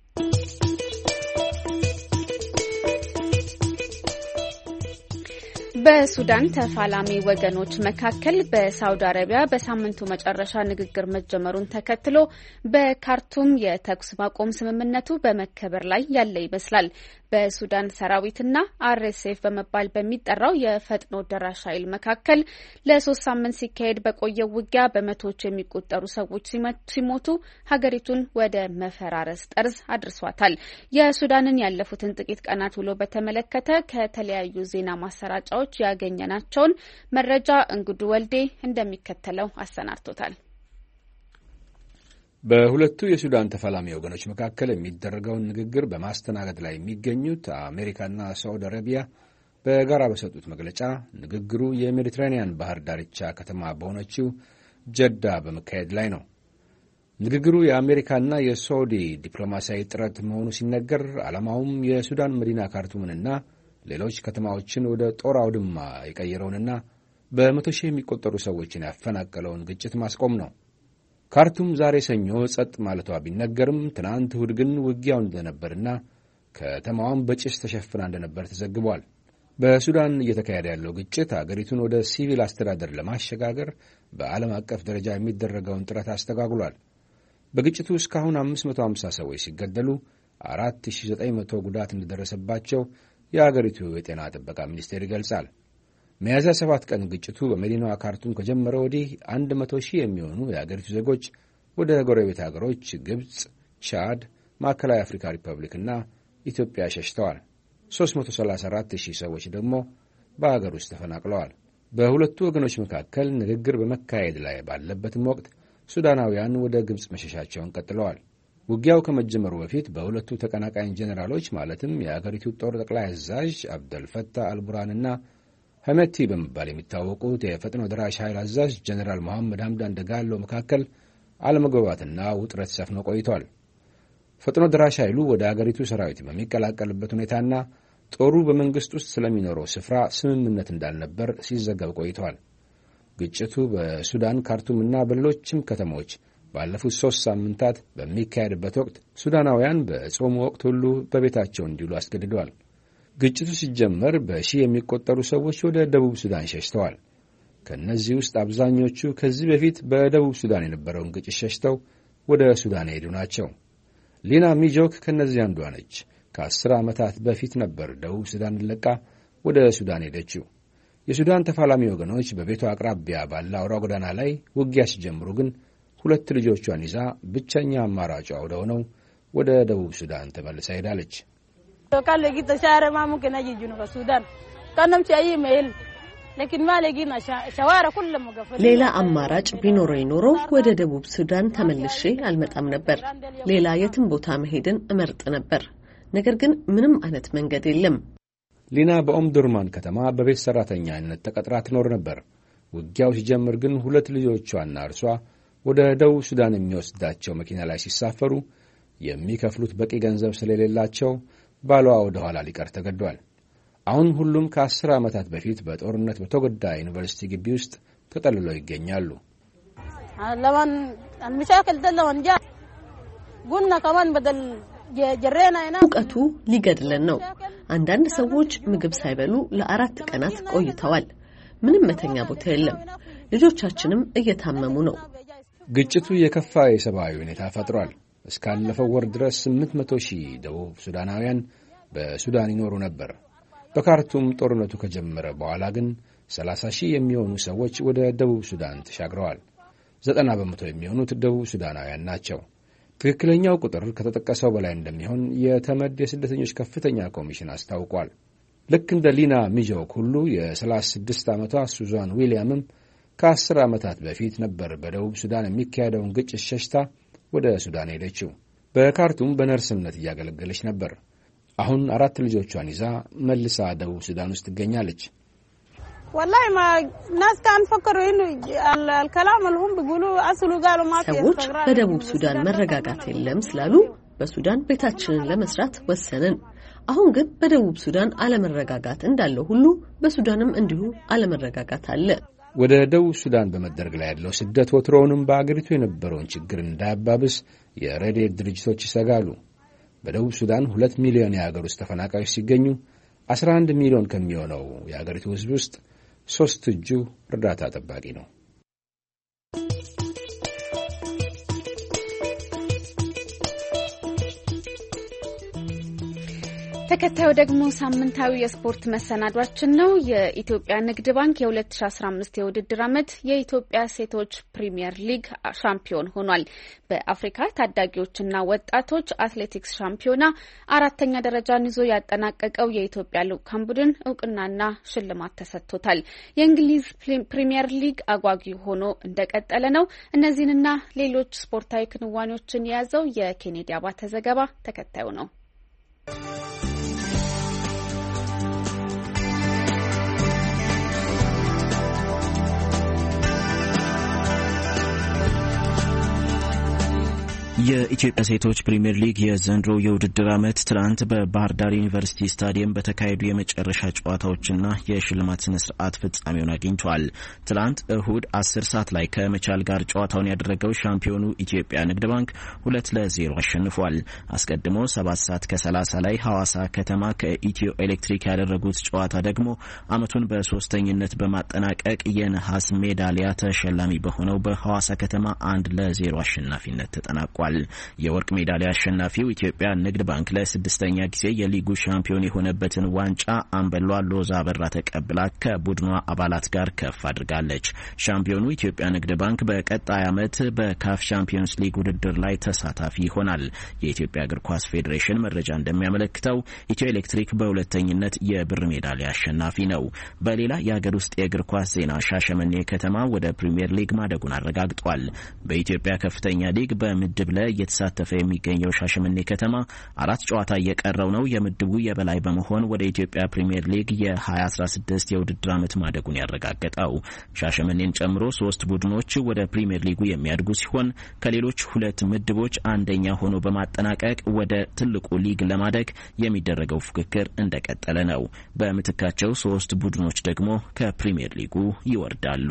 በሱዳን ተፋላሚ ወገኖች መካከል በሳውዲ አረቢያ በሳምንቱ መጨረሻ ንግግር መጀመሩን ተከትሎ በካርቱም የተኩስ ማቆም ስምምነቱ በመከበር ላይ ያለ ይመስላል። በሱዳን ሰራዊትና አርኤስኤፍ በመባል በሚጠራው የፈጥኖ ደራሽ ኃይል መካከል ለሶስት ሳምንት ሲካሄድ በቆየው ውጊያ በመቶዎች የሚቆጠሩ ሰዎች ሲሞቱ ሀገሪቱን ወደ መፈራረስ ጠርዝ አድርሷታል። የሱዳንን ያለፉትን ጥቂት ቀናት ውሎ በተመለከተ ከተለያዩ ዜና ማሰራጫዎች ያገኘናቸውን መረጃ እንግዱ ወልዴ እንደሚከተለው አሰናድቶታል። በሁለቱ የሱዳን ተፋላሚ ወገኖች መካከል የሚደረገውን ንግግር በማስተናገድ ላይ የሚገኙት አሜሪካና ሳዑዲ አረቢያ በጋራ በሰጡት መግለጫ ንግግሩ የሜዲትራኒያን ባህር ዳርቻ ከተማ በሆነችው ጀዳ በመካሄድ ላይ ነው። ንግግሩ የአሜሪካና የሳዑዲ ዲፕሎማሲያዊ ጥረት መሆኑ ሲነገር ዓላማውም የሱዳን መዲና ካርቱምንና ሌሎች ከተማዎችን ወደ ጦር አውድማ የቀየረውንና በመቶ ሺህ የሚቆጠሩ ሰዎችን ያፈናቀለውን ግጭት ማስቆም ነው። ካርቱም ዛሬ ሰኞ ጸጥ ማለቷ ቢነገርም ትናንት እሁድ ግን ውጊያው እንደነበርና ከተማዋም በጭስ ተሸፍና እንደነበር ተዘግቧል። በሱዳን እየተካሄደ ያለው ግጭት አገሪቱን ወደ ሲቪል አስተዳደር ለማሸጋገር በዓለም አቀፍ ደረጃ የሚደረገውን ጥረት አስተጓጉሏል። በግጭቱ እስካሁን አምስት መቶ ሃምሳ ሰዎች ሲገደሉ አራት ሺህ ዘጠኝ መቶ ጉዳት እንደደረሰባቸው የአገሪቱ የጤና ጥበቃ ሚኒስቴር ይገልጻል። ሚያዝያ ሰባት ቀን ግጭቱ በመዲናዋ ካርቱም ከጀመረ ወዲህ አንድ መቶ ሺህ የሚሆኑ የአገሪቱ ዜጎች ወደ ጎረቤት አገሮች ግብጽ፣ ቻድ፣ ማዕከላዊ አፍሪካ ሪፐብሊክና ኢትዮጵያ ሸሽተዋል። ሦስት መቶ ሰላሳ አራት ሺህ ሰዎች ደግሞ በአገር ውስጥ ተፈናቅለዋል። በሁለቱ ወገኖች መካከል ንግግር በመካሄድ ላይ ባለበትም ወቅት ሱዳናውያን ወደ ግብጽ መሸሻቸውን ቀጥለዋል። ውጊያው ከመጀመሩ በፊት በሁለቱ ተቀናቃኝ ጄኔራሎች ማለትም የአገሪቱ ጦር ጠቅላይ አዛዥ አብደልፈታህ አልቡርሃንና ሐመቲ በመባል የሚታወቁት የፈጥኖ ደራሽ ኃይል አዛዥ ጄኔራል መሐመድ ሐምዳን ደጋሎ መካከል አለመግባባትና ውጥረት ሰፍኖ ቆይቷል። ፈጥኖ ደራሽ ኃይሉ ወደ አገሪቱ ሰራዊት በሚቀላቀልበት ሁኔታና ጦሩ በመንግስት ውስጥ ስለሚኖረው ስፍራ ስምምነት እንዳልነበር ሲዘገብ ቆይቷል። ግጭቱ በሱዳን ካርቱምና በሌሎችም ከተሞች ባለፉት ሦስት ሳምንታት በሚካሄድበት ወቅት ሱዳናውያን በጾሙ ወቅት ሁሉ በቤታቸው እንዲውሉ አስገድዷል። ግጭቱ ሲጀመር በሺህ የሚቆጠሩ ሰዎች ወደ ደቡብ ሱዳን ሸሽተዋል። ከእነዚህ ውስጥ አብዛኞቹ ከዚህ በፊት በደቡብ ሱዳን የነበረውን ግጭት ሸሽተው ወደ ሱዳን የሄዱ ናቸው። ሊና ሚጆክ ከእነዚህ አንዷ ነች። ከአስር ዓመታት በፊት ነበር ደቡብ ሱዳን ለቃ ወደ ሱዳን ሄደችው። የሱዳን ተፋላሚ ወገኖች በቤቷ አቅራቢያ ባለ አውራ ጎዳና ላይ ውጊያ ሲጀምሩ ግን ሁለት ልጆቿን ይዛ ብቸኛ አማራጯ ወደ ሆነው ወደ ደቡብ ሱዳን ተመልሳ ሄዳለች። ሌላ አማራጭ ቢኖረኝ ኖሮ ወደ ደቡብ ሱዳን ተመልሼ አልመጣም ነበር። ሌላ የትም ቦታ መሄድን እመርጥ ነበር። ነገር ግን ምንም አይነት መንገድ የለም። ሊና በኦምዱርማን ከተማ በቤት ሰራተኛነት ተቀጥራ ትኖር ነበር። ውጊያው ሲጀምር ግን ሁለት ልጆቿና እርሷ ወደ ደቡብ ሱዳን የሚወስዳቸው መኪና ላይ ሲሳፈሩ የሚከፍሉት በቂ ገንዘብ ስለሌላቸው ባሏ ወደ ኋላ ሊቀር ተገዷል። አሁን ሁሉም ከአስር ዓመታት በፊት በጦርነት በተጎዳ ዩኒቨርሲቲ ግቢ ውስጥ ተጠልለው ይገኛሉ። ሙቀቱ ሊገድለን ነው። አንዳንድ ሰዎች ምግብ ሳይበሉ ለአራት ቀናት ቆይተዋል። ምንም መተኛ ቦታ የለም። ልጆቻችንም እየታመሙ ነው። ግጭቱ የከፋ የሰብአዊ ሁኔታ ፈጥሯል። እስካለፈው ወር ድረስ ስምንት መቶ ሺህ ደቡብ ሱዳናውያን በሱዳን ይኖሩ ነበር። በካርቱም ጦርነቱ ከጀመረ በኋላ ግን ሰላሳ ሺህ የሚሆኑ ሰዎች ወደ ደቡብ ሱዳን ተሻግረዋል። ዘጠና በመቶ የሚሆኑት ደቡብ ሱዳናውያን ናቸው። ትክክለኛው ቁጥር ከተጠቀሰው በላይ እንደሚሆን የተመድ የስደተኞች ከፍተኛ ኮሚሽን አስታውቋል። ልክ እንደ ሊና ሚጆክ ሁሉ የሰላሳ ስድስት ዓመቷ ሱዛን ዊሊያምም ከአስር ዓመታት በፊት ነበር በደቡብ ሱዳን የሚካሄደውን ግጭት ሸሽታ ወደ ሱዳን ሄደችው። በካርቱም በነርስነት እያገለገለች ነበር። አሁን አራት ልጆቿን ይዛ መልሳ ደቡብ ሱዳን ውስጥ ትገኛለች። ሰዎች በደቡብ ሱዳን መረጋጋት የለም ስላሉ በሱዳን ቤታችንን ለመስራት ወሰንን። አሁን ግን በደቡብ ሱዳን አለመረጋጋት እንዳለው ሁሉ በሱዳንም እንዲሁ አለመረጋጋት አለ። ወደ ደቡብ ሱዳን በመደረግ ላይ ያለው ስደት ወትሮውንም በአገሪቱ የነበረውን ችግር እንዳያባብስ የረድኤት ድርጅቶች ይሰጋሉ። በደቡብ ሱዳን ሁለት ሚሊዮን የአገር ውስጥ ተፈናቃዮች ሲገኙ አስራ አንድ ሚሊዮን ከሚሆነው የአገሪቱ ሕዝብ ውስጥ ሦስት እጁ እርዳታ ጠባቂ ነው። ተከታዩ ደግሞ ሳምንታዊ የስፖርት መሰናዷችን ነው። የኢትዮጵያ ንግድ ባንክ የ2015 የውድድር ዓመት የኢትዮጵያ ሴቶች ፕሪሚየር ሊግ ሻምፒዮን ሆኗል። በአፍሪካ ታዳጊዎችና ወጣቶች አትሌቲክስ ሻምፒዮና አራተኛ ደረጃን ይዞ ያጠናቀቀው የኢትዮጵያ ልዑካን ቡድን እውቅናና ሽልማት ተሰጥቶታል። የእንግሊዝ ፕሪሚየር ሊግ አጓጊ ሆኖ እንደቀጠለ ነው። እነዚህንና ሌሎች ስፖርታዊ ክንዋኔዎችን የያዘው የኬኔዲ አባተ ዘገባ ተከታዩ ነው። የኢትዮጵያ ሴቶች ፕሪሚየር ሊግ የዘንድሮ የውድድር ዓመት ትናንት በባህር ዳር ዩኒቨርሲቲ ስታዲየም በተካሄዱ የመጨረሻ ጨዋታዎችና የሽልማት ስነ ስርዓት ፍጻሜውን አግኝቷል። ትናንት እሁድ አስር ሰዓት ላይ ከመቻል ጋር ጨዋታውን ያደረገው ሻምፒዮኑ ኢትዮጵያ ንግድ ባንክ ሁለት ለዜሮ አሸንፏል። አስቀድሞ ሰባት ሰዓት ከሰላሳ ላይ ሐዋሳ ከተማ ከኢትዮ ኤሌክትሪክ ያደረጉት ጨዋታ ደግሞ ዓመቱን በሶስተኝነት በማጠናቀቅ የነሐስ ሜዳሊያ ተሸላሚ በሆነው በሐዋሳ ከተማ አንድ ለዜሮ አሸናፊነት ተጠናቋል። የወርቅ ሜዳሊያ አሸናፊው ኢትዮጵያ ንግድ ባንክ ለስድስተኛ ጊዜ የሊጉ ሻምፒዮን የሆነበትን ዋንጫ አምበሏ ሎዛ አበራ ተቀብላ ከቡድኗ አባላት ጋር ከፍ አድርጋለች። ሻምፒዮኑ ኢትዮጵያ ንግድ ባንክ በቀጣይ ዓመት በካፍ ቻምፒየንስ ሊግ ውድድር ላይ ተሳታፊ ይሆናል። የኢትዮጵያ እግር ኳስ ፌዴሬሽን መረጃ እንደሚያመለክተው ኢትዮ ኤሌክትሪክ በሁለተኝነት የብር ሜዳሊያ አሸናፊ ነው። በሌላ የሀገር ውስጥ የእግር ኳስ ዜና ሻሸመኔ ከተማ ወደ ፕሪሚየር ሊግ ማደጉን አረጋግጧል። በኢትዮጵያ ከፍተኛ ሊግ በምድብ ላይ እየተሳተፈ የሚገኘው ሻሸመኔ ከተማ አራት ጨዋታ እየቀረው ነው የምድቡ የበላይ በመሆን ወደ ኢትዮጵያ ፕሪሚየር ሊግ የ20 አስራ ስድስት የውድድር ዓመት ማደጉን ያረጋገጠው። ሻሸመኔን ጨምሮ ሶስት ቡድኖች ወደ ፕሪሚየር ሊጉ የሚያድጉ ሲሆን ከሌሎች ሁለት ምድቦች አንደኛ ሆኖ በማጠናቀቅ ወደ ትልቁ ሊግ ለማደግ የሚደረገው ፉክክር እንደቀጠለ ነው። በምትካቸው ሶስት ቡድኖች ደግሞ ከፕሪሚየር ሊጉ ይወርዳሉ።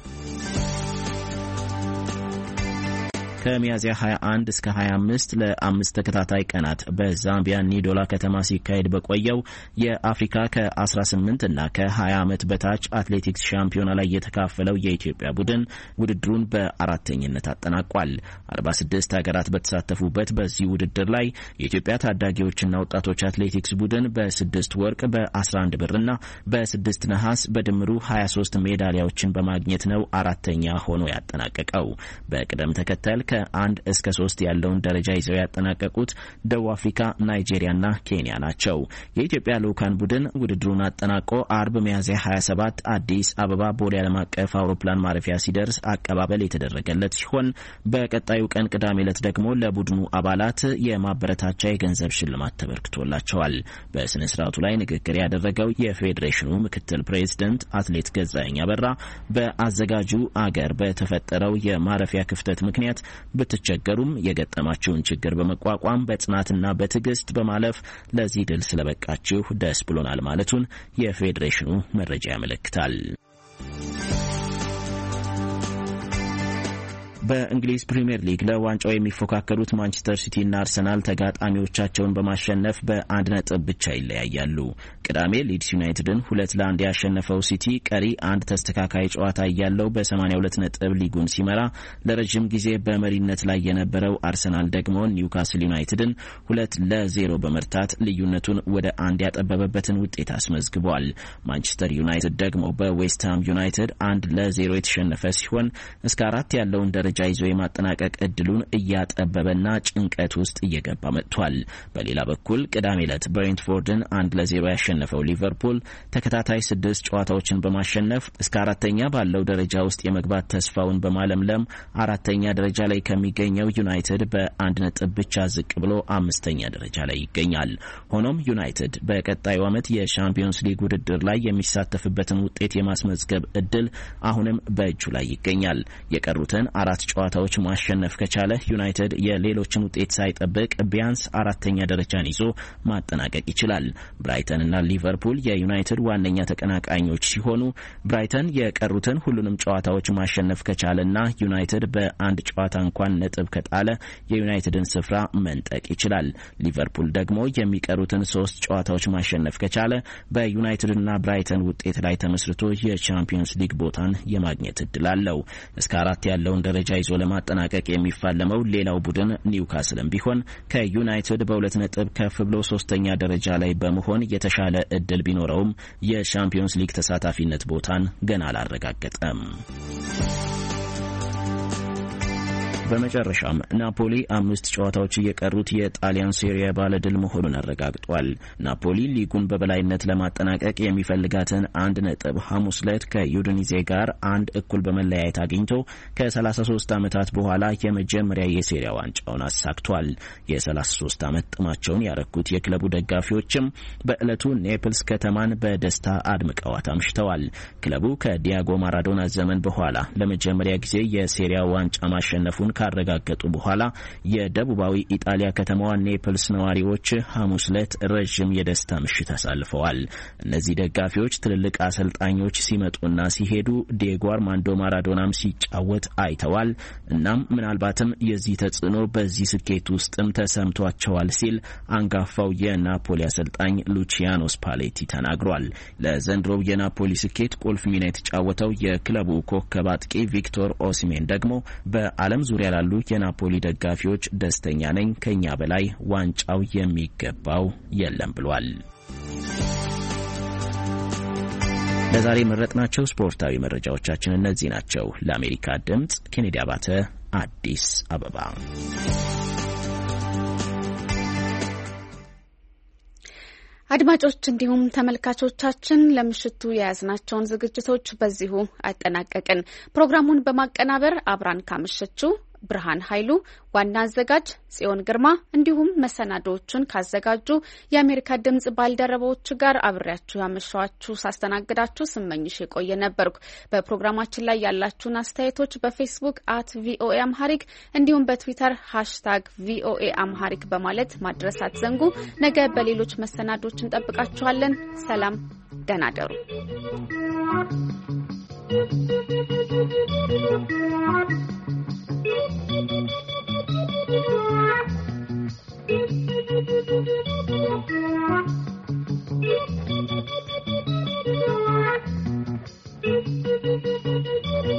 ከሚያዝያ ሀያ አንድ እስከ ሀያ አምስት ለአምስት ተከታታይ ቀናት በዛምቢያ ኒዶላ ከተማ ሲካሄድ በቆየው የአፍሪካ ከ18 እና ከ20 ዓመት በታች አትሌቲክስ ሻምፒዮና ላይ የተካፈለው የኢትዮጵያ ቡድን ውድድሩን በአራተኝነት አጠናቋል። አርባ ስድስት ሀገራት በተሳተፉበት በዚህ ውድድር ላይ የኢትዮጵያ ታዳጊዎችና ወጣቶች አትሌቲክስ ቡድን በስድስት ወርቅ በአስራ አንድ ብርና በስድስት ነሐስ በድምሩ ሀያ ሶስት ሜዳሊያዎችን በማግኘት ነው አራተኛ ሆኖ ያጠናቀቀው። በቅደም ተከተል ከአንድ እስከ ሶስት ያለውን ደረጃ ይዘው ያጠናቀቁት ደቡብ አፍሪካ፣ ናይጄሪያና ኬንያ ናቸው። የኢትዮጵያ ልዑካን ቡድን ውድድሩን አጠናቆ አርብ ሚያዝያ ሀያ ሰባት አዲስ አበባ ቦሌ ዓለም አቀፍ አውሮፕላን ማረፊያ ሲደርስ አቀባበል የተደረገለት ሲሆን በቀጣዩ ቀን ቅዳሜ ዕለት ደግሞ ለቡድኑ አባላት የማበረታቻ የገንዘብ ሽልማት ተበርክቶላቸዋል። በስነ ስርዓቱ ላይ ንግግር ያደረገው የፌዴሬሽኑ ምክትል ፕሬዝዳንት አትሌት ገዛኸኝ አበራ በአዘጋጁ አገር በተፈጠረው የማረፊያ ክፍተት ምክንያት ብትቸገሩም የገጠማችሁን ችግር በመቋቋም በጽናትና በትዕግስት በማለፍ ለዚህ ድል ስለበቃችሁ ደስ ብሎናል ማለቱን የፌዴሬሽኑ መረጃ ያመለክታል። በእንግሊዝ ፕሪሚየር ሊግ ለዋንጫው የሚፎካከሩት ማንቸስተር ሲቲ እና አርሰናል ተጋጣሚዎቻቸውን በማሸነፍ በአንድ ነጥብ ብቻ ይለያያሉ። ቅዳሜ ሊድስ ዩናይትድን ሁለት ለአንድ ያሸነፈው ሲቲ ቀሪ አንድ ተስተካካይ ጨዋታ እያለው በሰማንያ ሁለት ነጥብ ሊጉን ሲመራ፣ ለረጅም ጊዜ በመሪነት ላይ የነበረው አርሰናል ደግሞ ኒውካስል ዩናይትድን ሁለት ለዜሮ በመርታት ልዩነቱን ወደ አንድ ያጠበበበትን ውጤት አስመዝግቧል። ማንቸስተር ዩናይትድ ደግሞ በዌስትሃም ዩናይትድ አንድ ለዜሮ የተሸነፈ ሲሆን እስከ አራት ያለውን ደረጃ ይዞ የማጠናቀቅ እድሉን እያጠበበና ጭንቀት ውስጥ እየገባ መጥቷል። በሌላ በኩል ቅዳሜ ዕለት ብሬንትፎርድን አንድ ለዜሮ ያሸነፈው ሊቨርፑል ተከታታይ ስድስት ጨዋታዎችን በማሸነፍ እስከ አራተኛ ባለው ደረጃ ውስጥ የመግባት ተስፋውን በማለምለም አራተኛ ደረጃ ላይ ከሚገኘው ዩናይትድ በአንድ ነጥብ ብቻ ዝቅ ብሎ አምስተኛ ደረጃ ላይ ይገኛል። ሆኖም ዩናይትድ በቀጣዩ ዓመት የሻምፒዮንስ ሊግ ውድድር ላይ የሚሳተፍበትን ውጤት የማስመዝገብ እድል አሁንም በእጁ ላይ ይገኛል። የቀሩትን አራት ጨዋታዎች ማሸነፍ ከቻለ ዩናይትድ የሌሎችን ውጤት ሳይጠብቅ ቢያንስ አራተኛ ደረጃን ይዞ ማጠናቀቅ ይችላል። ብራይተን እና ሊቨርፑል የዩናይትድ ዋነኛ ተቀናቃኞች ሲሆኑ ብራይተን የቀሩትን ሁሉንም ጨዋታዎች ማሸነፍ ከቻለና ዩናይትድ በአንድ ጨዋታ እንኳን ነጥብ ከጣለ የዩናይትድን ስፍራ መንጠቅ ይችላል። ሊቨርፑል ደግሞ የሚቀሩትን ሶስት ጨዋታዎች ማሸነፍ ከቻለ በዩናይትድና ብራይተን ውጤት ላይ ተመስርቶ የቻምፒየንስ ሊግ ቦታን የማግኘት እድል አለው። እስከ አራት ያለውን ደረጃ ይዞ ለማጠናቀቅ የሚፋለመው ሌላው ቡድን ኒውካስልም ቢሆን ከዩናይትድ በሁለት ነጥብ ከፍ ብሎ ሶስተኛ ደረጃ ላይ በመሆን የተሻለ እድል ቢኖረውም የቻምፒየንስ ሊግ ተሳታፊነት ቦታን ገና አላረጋገጠም። በመጨረሻም ናፖሊ አምስት ጨዋታዎች እየቀሩት የጣሊያን ሴሪያ ባለድል መሆኑን አረጋግጧል። ናፖሊ ሊጉን በበላይነት ለማጠናቀቅ የሚፈልጋትን አንድ ነጥብ ሐሙስ ዕለት ከዩዲኒዜ ጋር አንድ እኩል በመለያየት አግኝቶ ከሰላሳ ሶስት ዓመታት በኋላ የመጀመሪያ የሴሪያ ዋንጫውን አሳክቷል። የሰላሳ ሶስት ዓመት ጥማቸውን ያረኩት የክለቡ ደጋፊዎችም በዕለቱ ኔፕልስ ከተማን በደስታ አድምቀዋት አምሽተዋል። ክለቡ ከዲያጎ ማራዶና ዘመን በኋላ ለመጀመሪያ ጊዜ የሴሪያ ዋንጫ ማሸነፉን ካረጋገጡ በኋላ የደቡባዊ ኢጣሊያ ከተማዋ ኔፕልስ ነዋሪዎች ሐሙስ ዕለት ረጅም የደስታ ምሽት አሳልፈዋል። እነዚህ ደጋፊዎች ትልልቅ አሰልጣኞች ሲመጡና ሲሄዱ ዲዬጎ አርማንዶ ማራዶናም ሲጫወት አይተዋል። እናም ምናልባትም የዚህ ተጽዕኖ በዚህ ስኬት ውስጥም ተሰምቷቸዋል ሲል አንጋፋው የናፖሊ አሰልጣኝ ሉቺያኖ ስፓሌቲ ተናግሯል። ለዘንድሮው የናፖሊ ስኬት ቁልፍ ሚና የተጫወተው የክለቡ ኮከብ አጥቂ ቪክቶር ኦሲሜን ደግሞ በዓለም ዙሪያ ላሉ የናፖሊ ደጋፊዎች ደስተኛ ነኝ፣ ከኛ በላይ ዋንጫው የሚገባው የለም ብሏል። ለዛሬ መረጥናቸው ስፖርታዊ መረጃዎቻችን እነዚህ ናቸው። ለአሜሪካ ድምጽ ኬኔዲ አባተ አዲስ አበባ። አድማጮች እንዲሁም ተመልካቾቻችን ለምሽቱ የያዝናቸውን ዝግጅቶች በዚሁ አጠናቀቅን። ፕሮግራሙን በማቀናበር አብራን ካመሸችው ብርሃን ኃይሉ፣ ዋና አዘጋጅ ጽዮን ግርማ እንዲሁም መሰናዶዎቹን ካዘጋጁ የአሜሪካ ድምጽ ባልደረቦች ጋር አብሬያችሁ ያመሻችሁ ሳስተናግዳችሁ ስመኝሽ የቆየ ነበርኩ። በፕሮግራማችን ላይ ያላችሁን አስተያየቶች በፌስቡክ አት ቪኦኤ አምሃሪክ እንዲሁም በትዊተር ሃሽታግ ቪኦኤ አምሃሪክ በማለት ማድረስ አትዘንጉ። ነገ በሌሎች መሰናዶዎች እንጠብቃችኋለን። ሰላም፣ ደህና ደሩ።